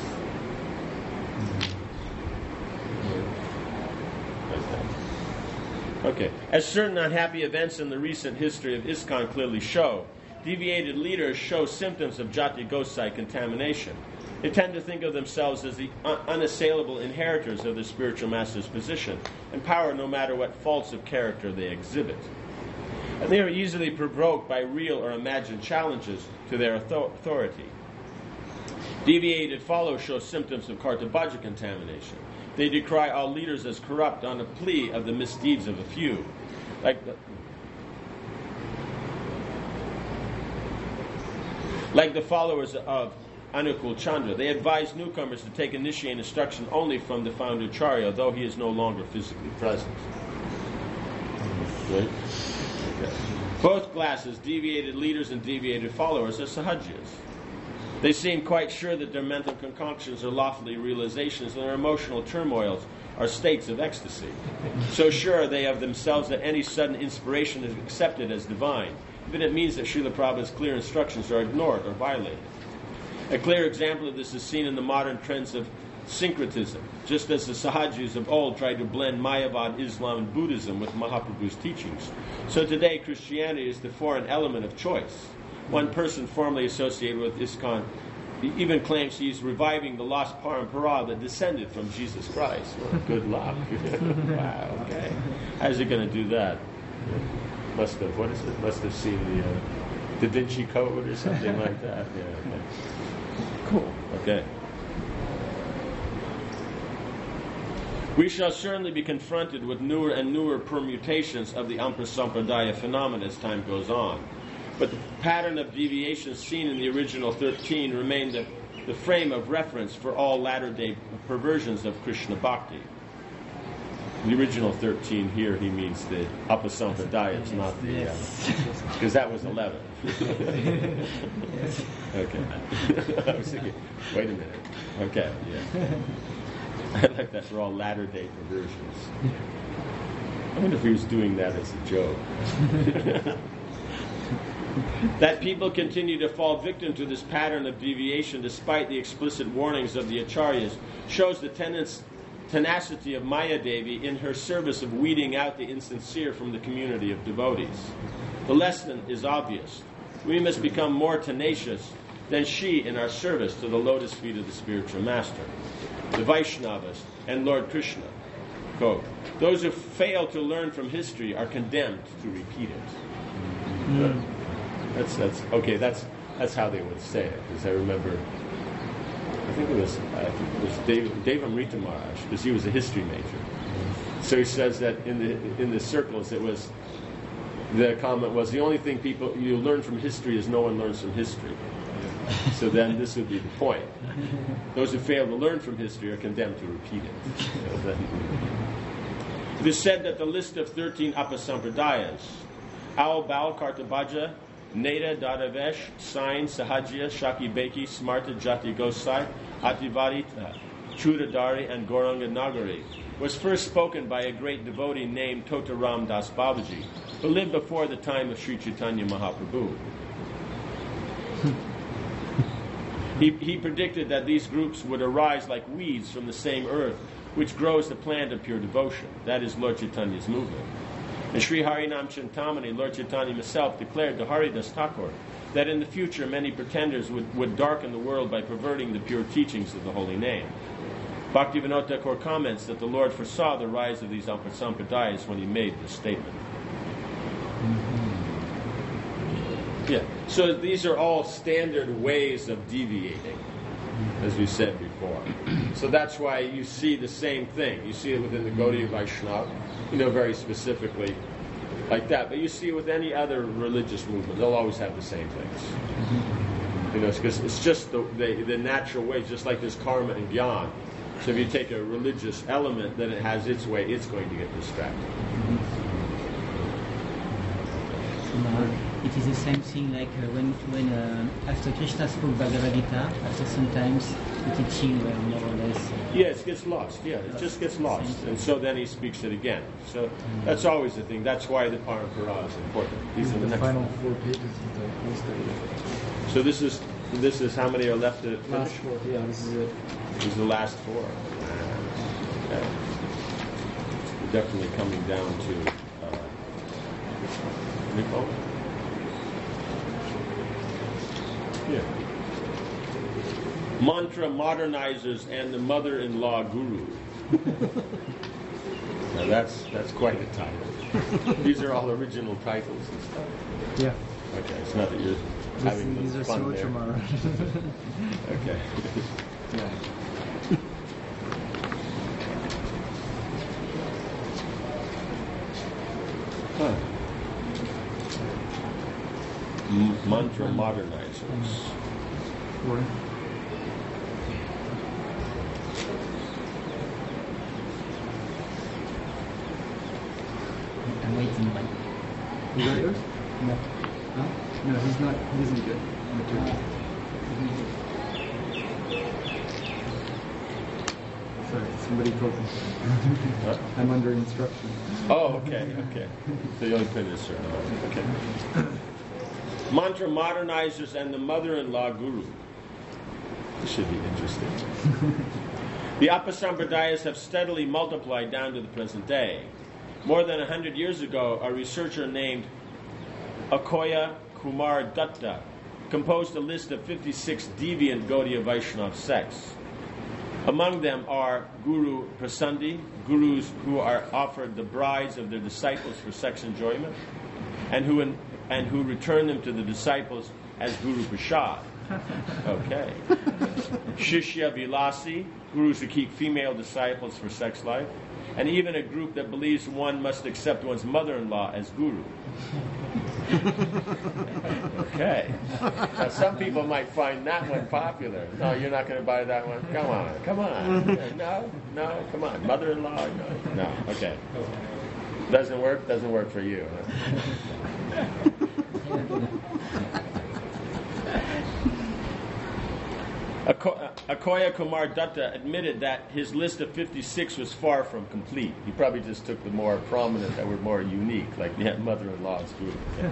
Okay. As certain unhappy events in the recent history of ISKCON clearly show, deviated leaders show symptoms of Jati Gosai contamination. They tend to think of themselves as the unassailable inheritors of the spiritual master's position and power, no matter what faults of character they exhibit. And they are easily provoked by real or imagined challenges to their authority. Deviated followers show symptoms of Kartabhaja contamination. They decry all leaders as corrupt on a plea of the misdeeds of a few. Like the followers of Anukul Chandra, they advise newcomers to take initiate instruction only from the founder Acharya, though he is no longer physically present. Right? Okay. Both classes, deviated leaders and deviated followers, are sahajiyas. They seem quite sure that their mental concoctions are lofty realizations and their emotional turmoils are states of ecstasy. So sure are they of themselves that any sudden inspiration is accepted as divine, even it means that Srila Prabhupada's clear instructions are ignored or violated. A clear example of this is seen in the modern trends of syncretism, just as the Sahajis of old tried to blend Mayavad, Islam, and Buddhism with Mahaprabhu's teachings. So today Christianity is the foreign element of choice. One person formerly associated with ISKCON even claims he's reviving the lost parampara that descended from Jesus Christ. Well, good luck. Wow, okay. How's he going to do that? Must have seen the Da Vinci Code or something like that. Yeah, okay. Cool. Okay. We shall certainly be confronted with newer and newer permutations of the Amprasampradaya phenomenon as time goes on. But the pattern of deviations seen in the original 13 remain the frame of reference for all latter-day perversions of Krishna Bhakti. The original 13 here, he means the Apasampradaya, it's not the... Because that was 11. Okay. I was thinking, wait a minute. Okay, yeah. I like that for all latter-day perversions. I wonder if he was doing that as a joke. That people continue to fall victim to this pattern of deviation despite the explicit warnings of the Acharyas shows the tenacity of Maya Devi in her service of weeding out the insincere from the community of devotees. The lesson is obvious. We must become more tenacious then she in our service to the lotus feet of the spiritual master, the Vaishnavas, and Lord Krishna. Quote, those who fail to learn from history are condemned to repeat it. That's how they would say it, because I remember, I think it was Deva Amrita Maharaj, because he was a history major. So he says that in the circles, the comment was, the only thing you learn from history is no one learns from history. So then this would be the point. Those who fail to learn from history are condemned to repeat it. It is said that the list of 13 Apasampradayas, Ao Bal Kartabhaja, Neda Dadavesh, Sain, Sahajya, Shaki Beki, Smarta Jati Gosai, Ativadita, Chudadari, and Gauranga Nagari, was first spoken by a great devotee named Totaram Das Babaji, who lived before the time of Sri Chaitanya Mahaprabhu. He predicted that these groups would arise like weeds from the same earth, which grows the plant of pure devotion. That is Lord Chaitanya's movement. In Sri Harinam Chintamani, Lord Chaitanya himself declared to Haridas Thakur that in the future many pretenders would darken the world by perverting the pure teachings of the holy name. Bhaktivinoda Thakur comments that the Lord foresaw the rise of these Apasampradayas when he made this statement. Yeah. So these are all standard ways of deviating, as we said before. So that's why you see the same thing. You see it within the Gaudiya Vaishnava, very specifically like that. But you see it with any other religious movement, they'll always have the same things. Because it's just the natural way, just like there's karma and jnana. So if you take a religious element, then it has its way, it's going to get distracted. It is the same thing like when after Krishna spoke Bhagavad Gita, after sometimes the teaching were more or less... Yes, it gets lost. Yeah, it just gets lost. And so then he speaks it again. So that's always the thing. That's why the parampara is important. These are the final 4 pages of the whole study. So this is how many are left to finish? Last 4, yeah, this is it. This is the last 4. Okay. We're definitely coming down to Nicole. Yeah. Mantra modernizers and the mother-in-law guru. Now that's quite a title. These are all original titles and stuff. Yeah. Okay, it's not that you're having these are fun there. Okay. Yeah. Huh. Mantra modernizers. 4. I'm waiting one. You got yours? No. Huh? No, he isn't good. Sorry, somebody told me. I'm under instruction. Oh, okay. So you only printed a certain amount. Okay. Mantra modernizers and the mother-in-law guru. This should be interesting. The Apasampradayas have steadily multiplied down to the present day. More than 100 years ago, a researcher named Akoya Kumar Dutta composed a list of 56 deviant Gaudiya Vaishnava sects. Among them are Guru Prasandi, gurus who are offered the brides of their disciples for sex enjoyment, and who return them to the disciples as Guru Prasad. Okay. Shishya Vilasi, gurus who keep female disciples for sex life, and even a group that believes one must accept one's mother-in-law as guru. Okay. Now some people might find that one popular. No, you're not going to buy that one? Come on. No, come on. Mother-in-law? No. Okay. Doesn't work for you. Huh? Akoya Kumar Dutta admitted that his list of 56 was far from complete. He probably just took the more prominent that were more unique, like the mother-in-law's group. Yeah.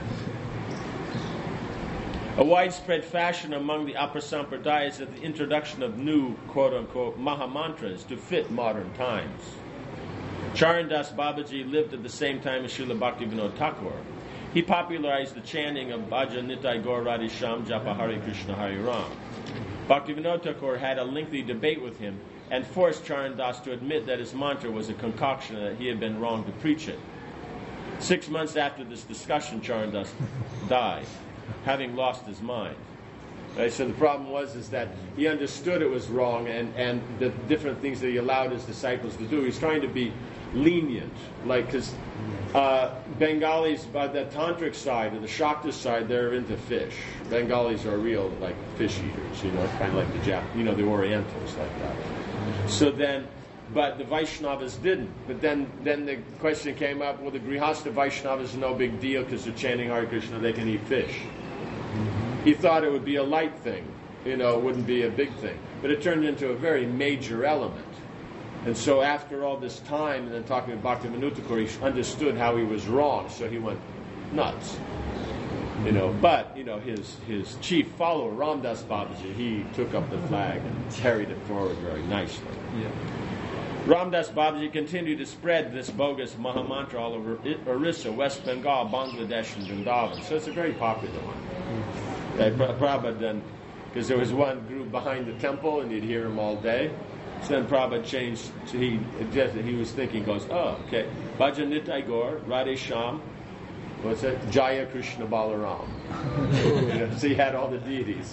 A widespread fashion among the Apasampradayas is the introduction of new, quote-unquote, Mahamantras to fit modern times. Charan Das Babaji lived at the same time as Srila Bhaktivinoda Thakur. He popularized the chanting of Bhaja Nitai Gaur Radhe Shyam Japa Hare Krishna Hare Ram. Bhaktivinoda Thakur had a lengthy debate with him and forced Charan Das to admit that his mantra was a concoction and that he had been wrong to preach it. 6 months after this discussion, Charan Das died, having lost his mind. Right, so the problem was that he understood it was wrong, and the different things that he allowed his disciples to do. He's trying to be lenient, like, because Bengalis, by the tantric side or the Shakta side, they're into fish. Bengalis are real, like, fish eaters, kind of like the the Orientals, like that. So then, but the Vaishnavas didn't. But then the question came up, well, the Grihastha Vaishnavas are no big deal because they're chanting Hare Krishna, they can eat fish. He thought it would be a light thing, it wouldn't be a big thing. But it turned into a very major element. And so after all this time, and then talking to Bhaktivinoda Thakur, he understood how he was wrong, so he went nuts. But his chief follower, Ramdas Babaji, he took up the flag and carried it forward very nicely. Yeah. Ramdas Babaji continued to spread this bogus Mahamantra all over Orissa, West Bengal, Bangladesh, and Vrindavan. So it's a very popular one. Prabhupada then, because there was one group behind the temple, and you'd hear him all day. So then Prabhupada changed. He was thinking, okay, Bhaja Nitai Gaur, Radhe Shyam, what's that? Jaya Krishna Balaram. So he had all the deities.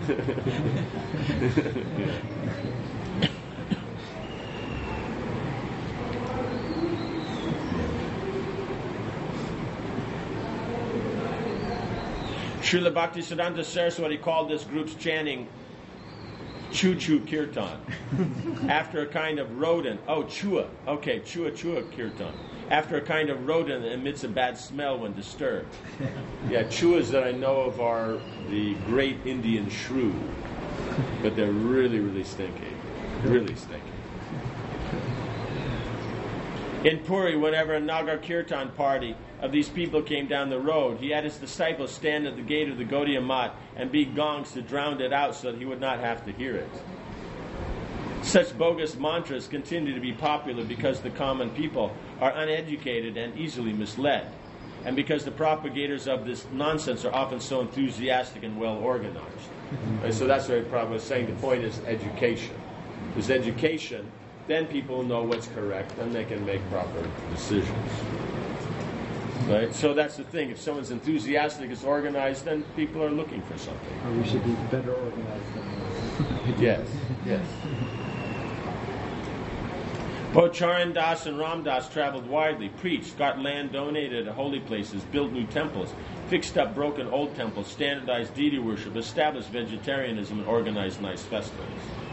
Yeah. Srila Bhaktisiddhanta Saraswati called this group's chanting Chu-Chu Kirtan, after a kind of rodent. Oh, Chua. Okay, Chua Kirtan. After a kind of rodent that emits a bad smell when disturbed. Yeah, Chuas that I know of are the great Indian shrew, but they're really, really stinky. Really stinky. In Puri, whenever a Nagar Kirtan party of these people came down the road, he had his disciples stand at the gate of the Gaudiya Math and beat gongs to drown it out so that he would not have to hear it. Such bogus mantras continue to be popular because the common people are uneducated and easily misled, and because the propagators of this nonsense are often so enthusiastic and well organized. And so that's what Prabhupada was saying. The point is education. There's education, then people know what's correct, then they can make proper decisions. Right? So that's the thing. If someone's enthusiastic, is organized, then people are looking for something. Or we should be better organized than us. Yes. Both Charan Das and Ram Das traveled widely, preached, got land donated at holy places, built new temples, fixed up broken old temples, standardized deity worship, established vegetarianism, and organized nice festivals.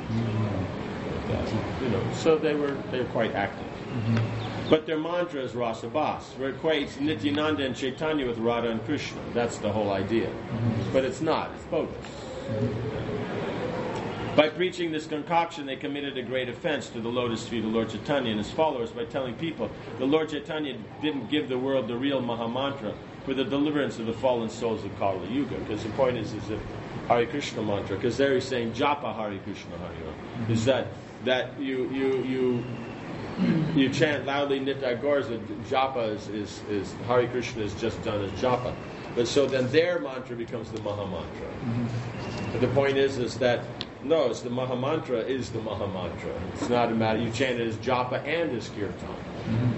So they were quite active. Mm-hmm. But their mantra is Rasa Bas, where it equates Nityananda and Chaitanya with Radha and Krishna. That's the whole idea. Mm-hmm. But it's not. It's bogus. Mm-hmm. By preaching this concoction, they committed a great offense to the lotus feet of Lord Chaitanya and his followers by telling people that Lord Chaitanya didn't give the world the real Mahamantra for the deliverance of the fallen souls of Kali Yuga. Because the point is if Hare Krishna mantra, because there he's saying Japa Hare Krishna Hare Ram, mm-hmm. is that you chant loudly Nitai Gaur, Japa is Hare Krishna is just done as Japa. But so then their mantra becomes the Mahamantra. Mm-hmm. But the point is that no, it's the Mahamantra is the Mahamantra. It's not a matter, you chant it as Japa and as Kirtan. Mm-hmm.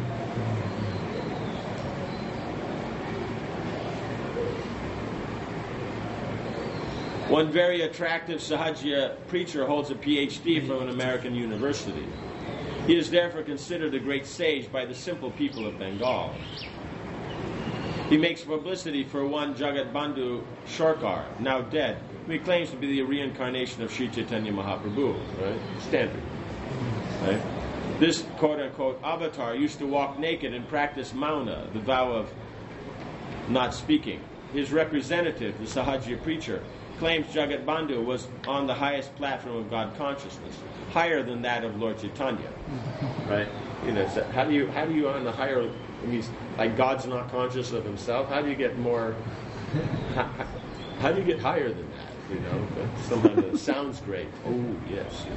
One very attractive Sahajiya preacher holds a PhD from an American university. He is therefore considered a great sage by the simple people of Bengal. He makes publicity for one Jagat Bandhu Sarkar, now dead, who he claims to be the reincarnation of Sri Chaitanya Mahaprabhu. Right? Standard. Right? This quote-unquote avatar used to walk naked and practice mauna, the vow of not speaking. His representative, the Sahajiya preacher, claims Jagat Bandhu was on the highest platform of God consciousness, higher than that of Lord Chaitanya. Right? So how do you on the higher? I mean, like God's not conscious of himself. How do you get more? How do you get higher than that? But somehow that sounds great. Oh yes.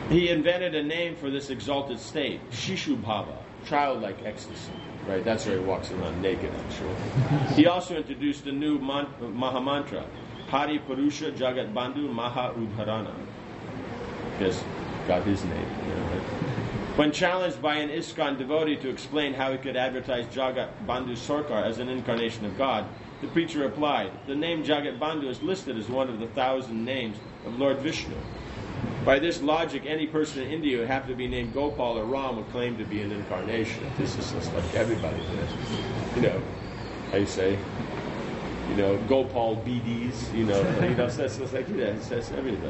He invented a name for this exalted state, Shishubhava, childlike ecstasy. Right, that's where he walks around naked, actually. He also introduced a new Mahamantra, Hari Purusha Jagat Bandhu Maha Udharana. Because got his name. Right? When challenged by an ISKCON devotee to explain how he could advertise Jagat Bandhu Sarkar as an incarnation of God, the preacher replied, the name Jagat Bandhu is listed as one of the 1,000 names of Lord Vishnu. By this logic, any person in India would have to be named Gopal or Ram would claim to be an incarnation. This is just like everybody does. How you say, Gopal BDs, that's like, that's everybody.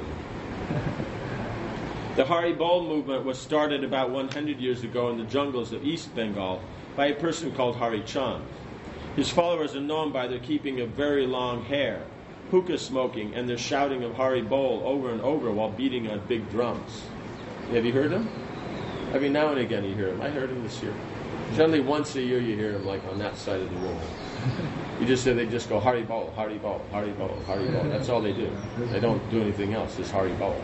The Hari Bol movement was started about 100 years ago in the jungles of East Bengal by a person called Hari Chand. His followers are known by their keeping of very long hair, hookah smoking, and their shouting of Hari Bol over and over while beating on big drums. Have you heard them? I mean, now and again you hear them. I heard them this year. Generally once a year you hear them, like on that side of the world. They just go Hari Bol, Hari Bol, Hari Bol, Hari Bol. That's all they do. They don't do anything else. It's Hari Bol.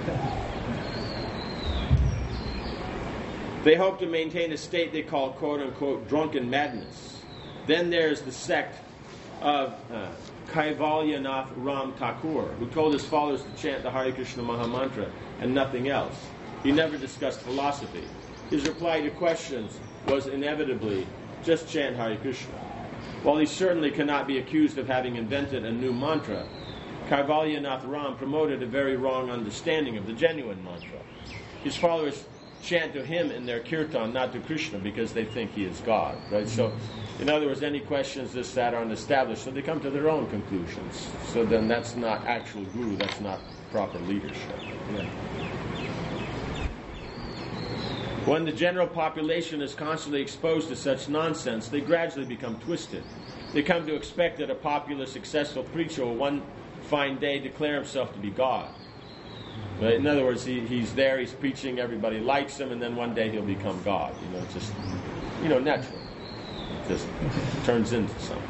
They hope to maintain a state they call quote-unquote drunken madness. Then there's the sect of Kaivalyanath Ram Thakur, who told his followers to chant the Hare Krishna Mahamantra and nothing else. He never discussed philosophy. His reply to questions was inevitably, just chant Hare Krishna. While he certainly cannot be accused of having invented a new mantra, Kaivalyanath Ram promoted a very wrong understanding of the genuine mantra. His followers chant to him in their kirtan, not to Krishna, because they think he is God. Right? So, in other words, any questions that aren't established, so they come to their own conclusions. So then that's not actual guru, that's not proper leadership. Yeah. When the general population is constantly exposed to such nonsense, they gradually become twisted. They come to expect that a popular, successful preacher will one fine day declare himself to be God. Right? In other words, he's there, he's preaching, everybody likes him, and then one day he'll become God. It's just, natural. It just turns into something.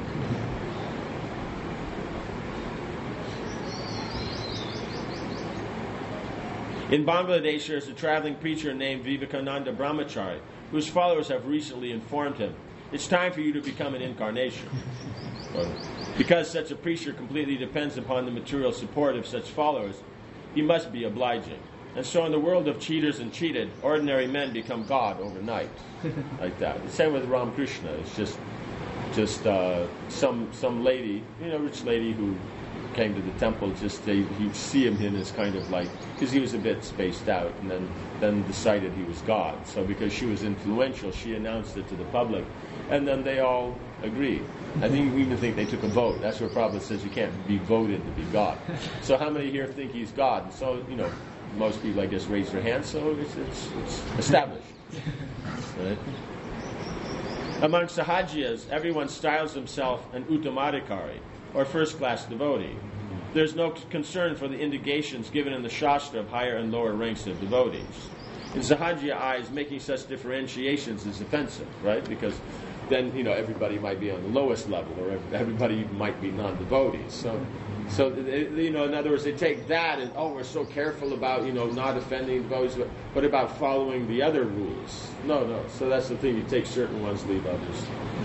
In Bangladesh, there's a traveling preacher named Vivekananda Brahmachari, whose followers have recently informed him, it's time for you to become an incarnation. Because such a preacher completely depends upon the material support of such followers, he must be obliging. And so in the world of cheaters and cheated, ordinary men become God overnight. Like that. The same with Ramakrishna. It's just some lady, rich lady who came to the temple, he'd see him as kind of like, because he was a bit spaced out, and then decided he was God. So because she was influential, she announced it to the public, and then they all agreed. I even think they took a vote. That's where Prabhupada says you can't be voted to be God. So how many here think he's God? So, most people, I guess, raise their hands, so it's established. Right? Among Sahajiyas, everyone styles himself an Uttamadhikari, or first-class devotee. There's no concern for the indications given in the Shastra of higher and lower ranks of devotees. In Sahajiya eyes, making such differentiations is offensive, right? Because then, everybody might be on the lowest level, or everybody might be non-devotees. So in other words, they take that and, we're so careful about, not offending devotees, but about following the other rules. No. So that's the thing. You take certain ones, leave others.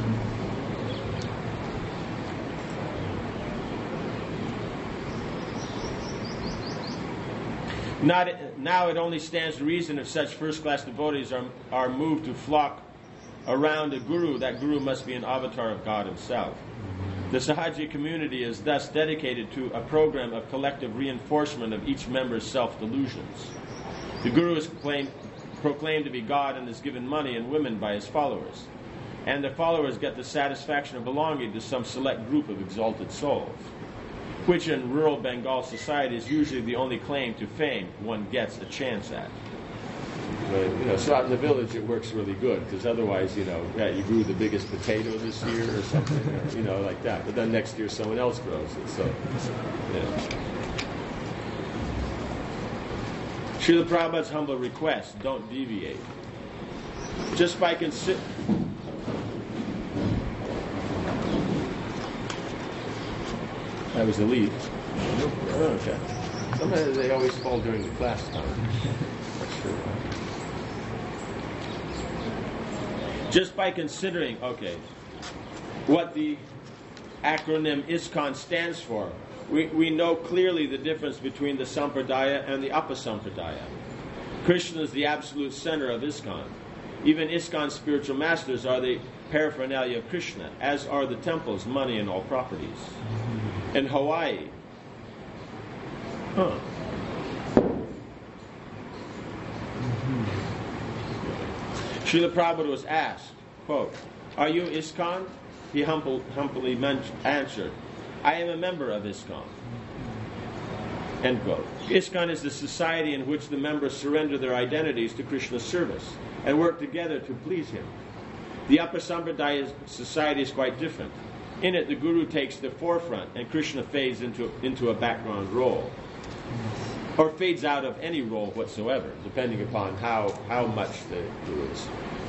Now it only stands to reason if such first-class devotees are moved to flock around a guru, that guru must be an avatar of God himself. The Sahajiya community is thus dedicated to a program of collective reinforcement of each member's self-delusions. The guru is proclaimed to be God and is given money and women by his followers. And the followers get the satisfaction of belonging to some select group of exalted souls, which in rural Bengal society is usually the only claim to fame one gets a chance at. But, so out in the village it works really good, because otherwise, you grew the biggest potato this year or something, or, like that. But then next year someone else grows it, so, Srila Prabhupada's humble request, don't deviate. Just by That was the lead. Oh, okay. Sometimes they always fall during the class time. Just by considering, what the acronym ISKCON stands for, we know clearly the difference between the Sampradaya and the Apasampradaya. Krishna is the absolute center of ISKCON. Even ISKCON spiritual masters are the paraphernalia of Krishna, as are the temples, money, and all properties. In Hawaii, Srila Prabhupada was asked, quote, "Are you ISKCON?" He humbly answered, "I am a member of ISKCON." End quote. ISKCON is the society in which the members surrender their identities to Krishna's service and work together to please him. The Apasampradaya society is quite different. In it, the Guru takes the forefront and Krishna fades into a background role, or fades out of any role whatsoever, depending upon how much the Guru is.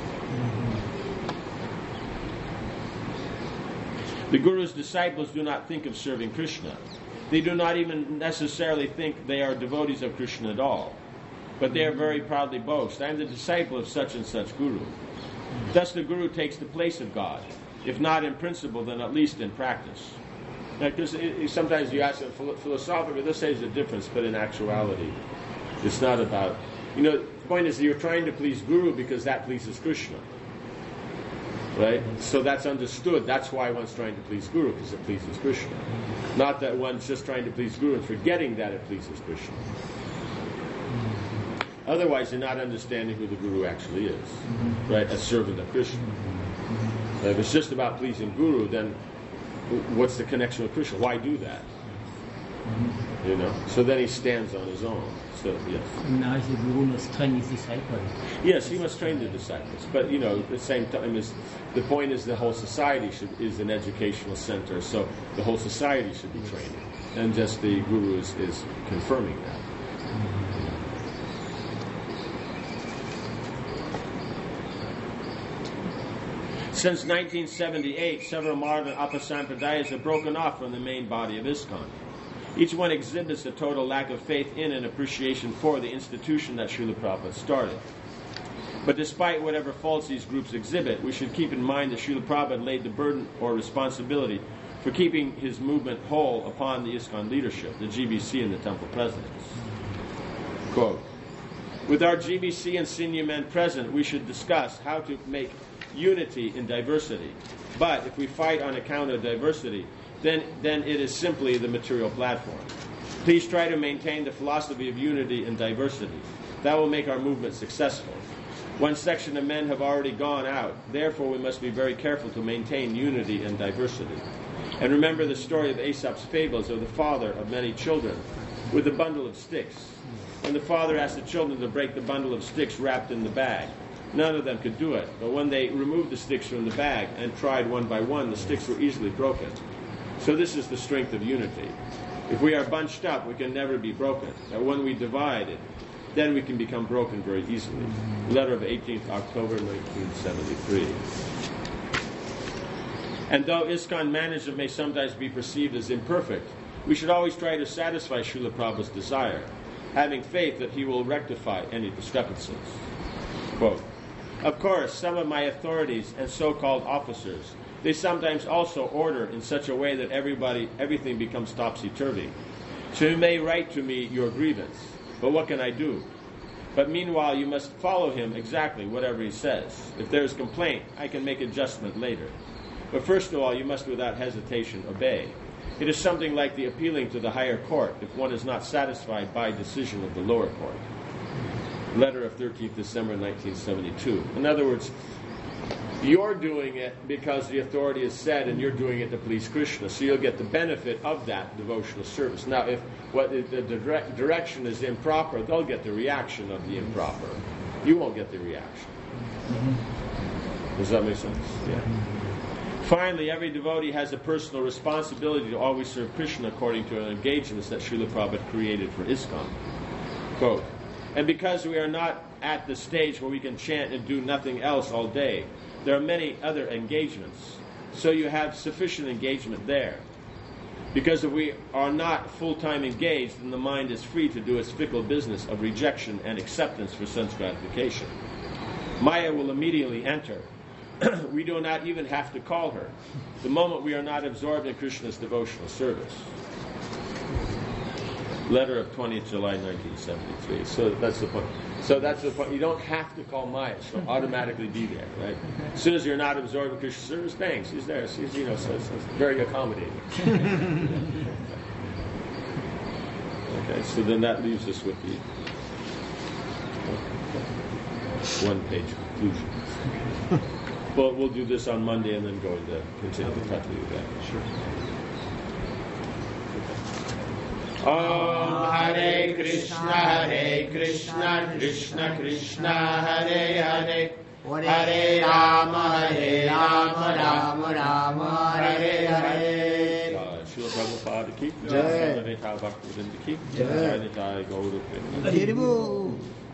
The Guru's disciples do not think of serving Krishna. They do not even necessarily think they are devotees of Krishna at all. But they are very proudly boast, "I am the disciple of such and such Guru." Thus the Guru takes the place of God, if not in principle, then at least in practice. Because sometimes you ask them philosophically, this says a difference, but in actuality, it's not about... the point is that you're trying to please Guru because that pleases Krishna. Right? So that's understood. That's why one's trying to please Guru, because it pleases Krishna. Not that one's just trying to please Guru and forgetting that it pleases Krishna. Otherwise, you're not understanding who the Guru actually is. Right? A servant of Krishna. If it's just about pleasing Guru, then what's the connection with Krishna? Why do that? So then he stands on his own. So, yes. Now the Guru must train his disciples. Yes, he must train the disciples. But, at the same time, the point is the whole society is an educational center, so the whole society should be training. And just the Guru is confirming that. Since 1978, several modern Apasampradayas have broken off from the main body of ISKCON. Each one exhibits a total lack of faith in and appreciation for the institution that Srila Prabhupada started. But despite whatever faults these groups exhibit, we should keep in mind that Srila Prabhupada laid the burden or responsibility for keeping his movement whole upon the ISKCON leadership, the GBC and the temple presidents. Quote, "With our GBC and senior men present, we should discuss how to make unity in diversity. But if we fight on account of diversity, then it is simply the material platform. Please try to maintain the philosophy of unity and diversity. That will make our movement successful. One section of men have already gone out. Therefore, we must be very careful to maintain unity and diversity. And remember the story of Aesop's fables of the father of many children with a bundle of sticks. When the father asked the children to break the bundle of sticks wrapped in the bag, none of them could do it. But when they removed the sticks from the bag and tried one by one, the sticks were easily broken. So this is the strength of unity. If we are bunched up, we can never be broken. And when we divide it, then we can become broken very easily." Letter of 18th October 1973. And though ISKCON management may sometimes be perceived as imperfect, we should always try to satisfy Srila Prabhupada's desire, having faith that he will rectify any discrepancies. Quote, "Of course, some of my authorities and so-called officers, they sometimes also order in such a way that everything becomes topsy-turvy. So you may write to me your grievance, but what can I do? But meanwhile, you must follow him exactly, whatever he says. If there is complaint, I can make adjustment later. But first of all, you must without hesitation obey. It is something like the appealing to the higher court if one is not satisfied by decision of the lower court." Letter of 13th December 1972. In other words, you're doing it because the authority is said, and you're doing it to please Krishna, so you'll get the benefit of that devotional service. Now, if the direction is improper, they'll get the reaction of the improper. You won't get the reaction. Does that make sense? Yeah. Finally, every devotee has a personal responsibility to always serve Krishna according to an engagements that Srila Prabhupada created for ISKCON. Quote, "And because we are not at the stage where we can chant and do nothing else all day, there are many other engagements, so you have sufficient engagement there. Because if we are not full-time engaged, then the mind is free to do its fickle business of rejection and acceptance for sense gratification. Maya will immediately enter. We do not even have to call her, the moment we are not absorbed in Krishna's devotional service. Letter of 20th July 1973. So that's the point. You don't have to call Maya. She'll automatically be there, right? As soon as you're not absorbed in Krishna's service, bang, she's there. So it's very accommodating. Okay, so then that leaves us with the one-page conclusion. Well, we'll do this on Monday and then go into continue the Tattva Yoga. Sure. Om Hare Krishna, Krishna Krishna, Hare Hare, Hare Rama, Rama Rama, Hare Hare. Srila Prabhupada ki, Jai Bhaktivinoda ki, Jai Gaura Prema.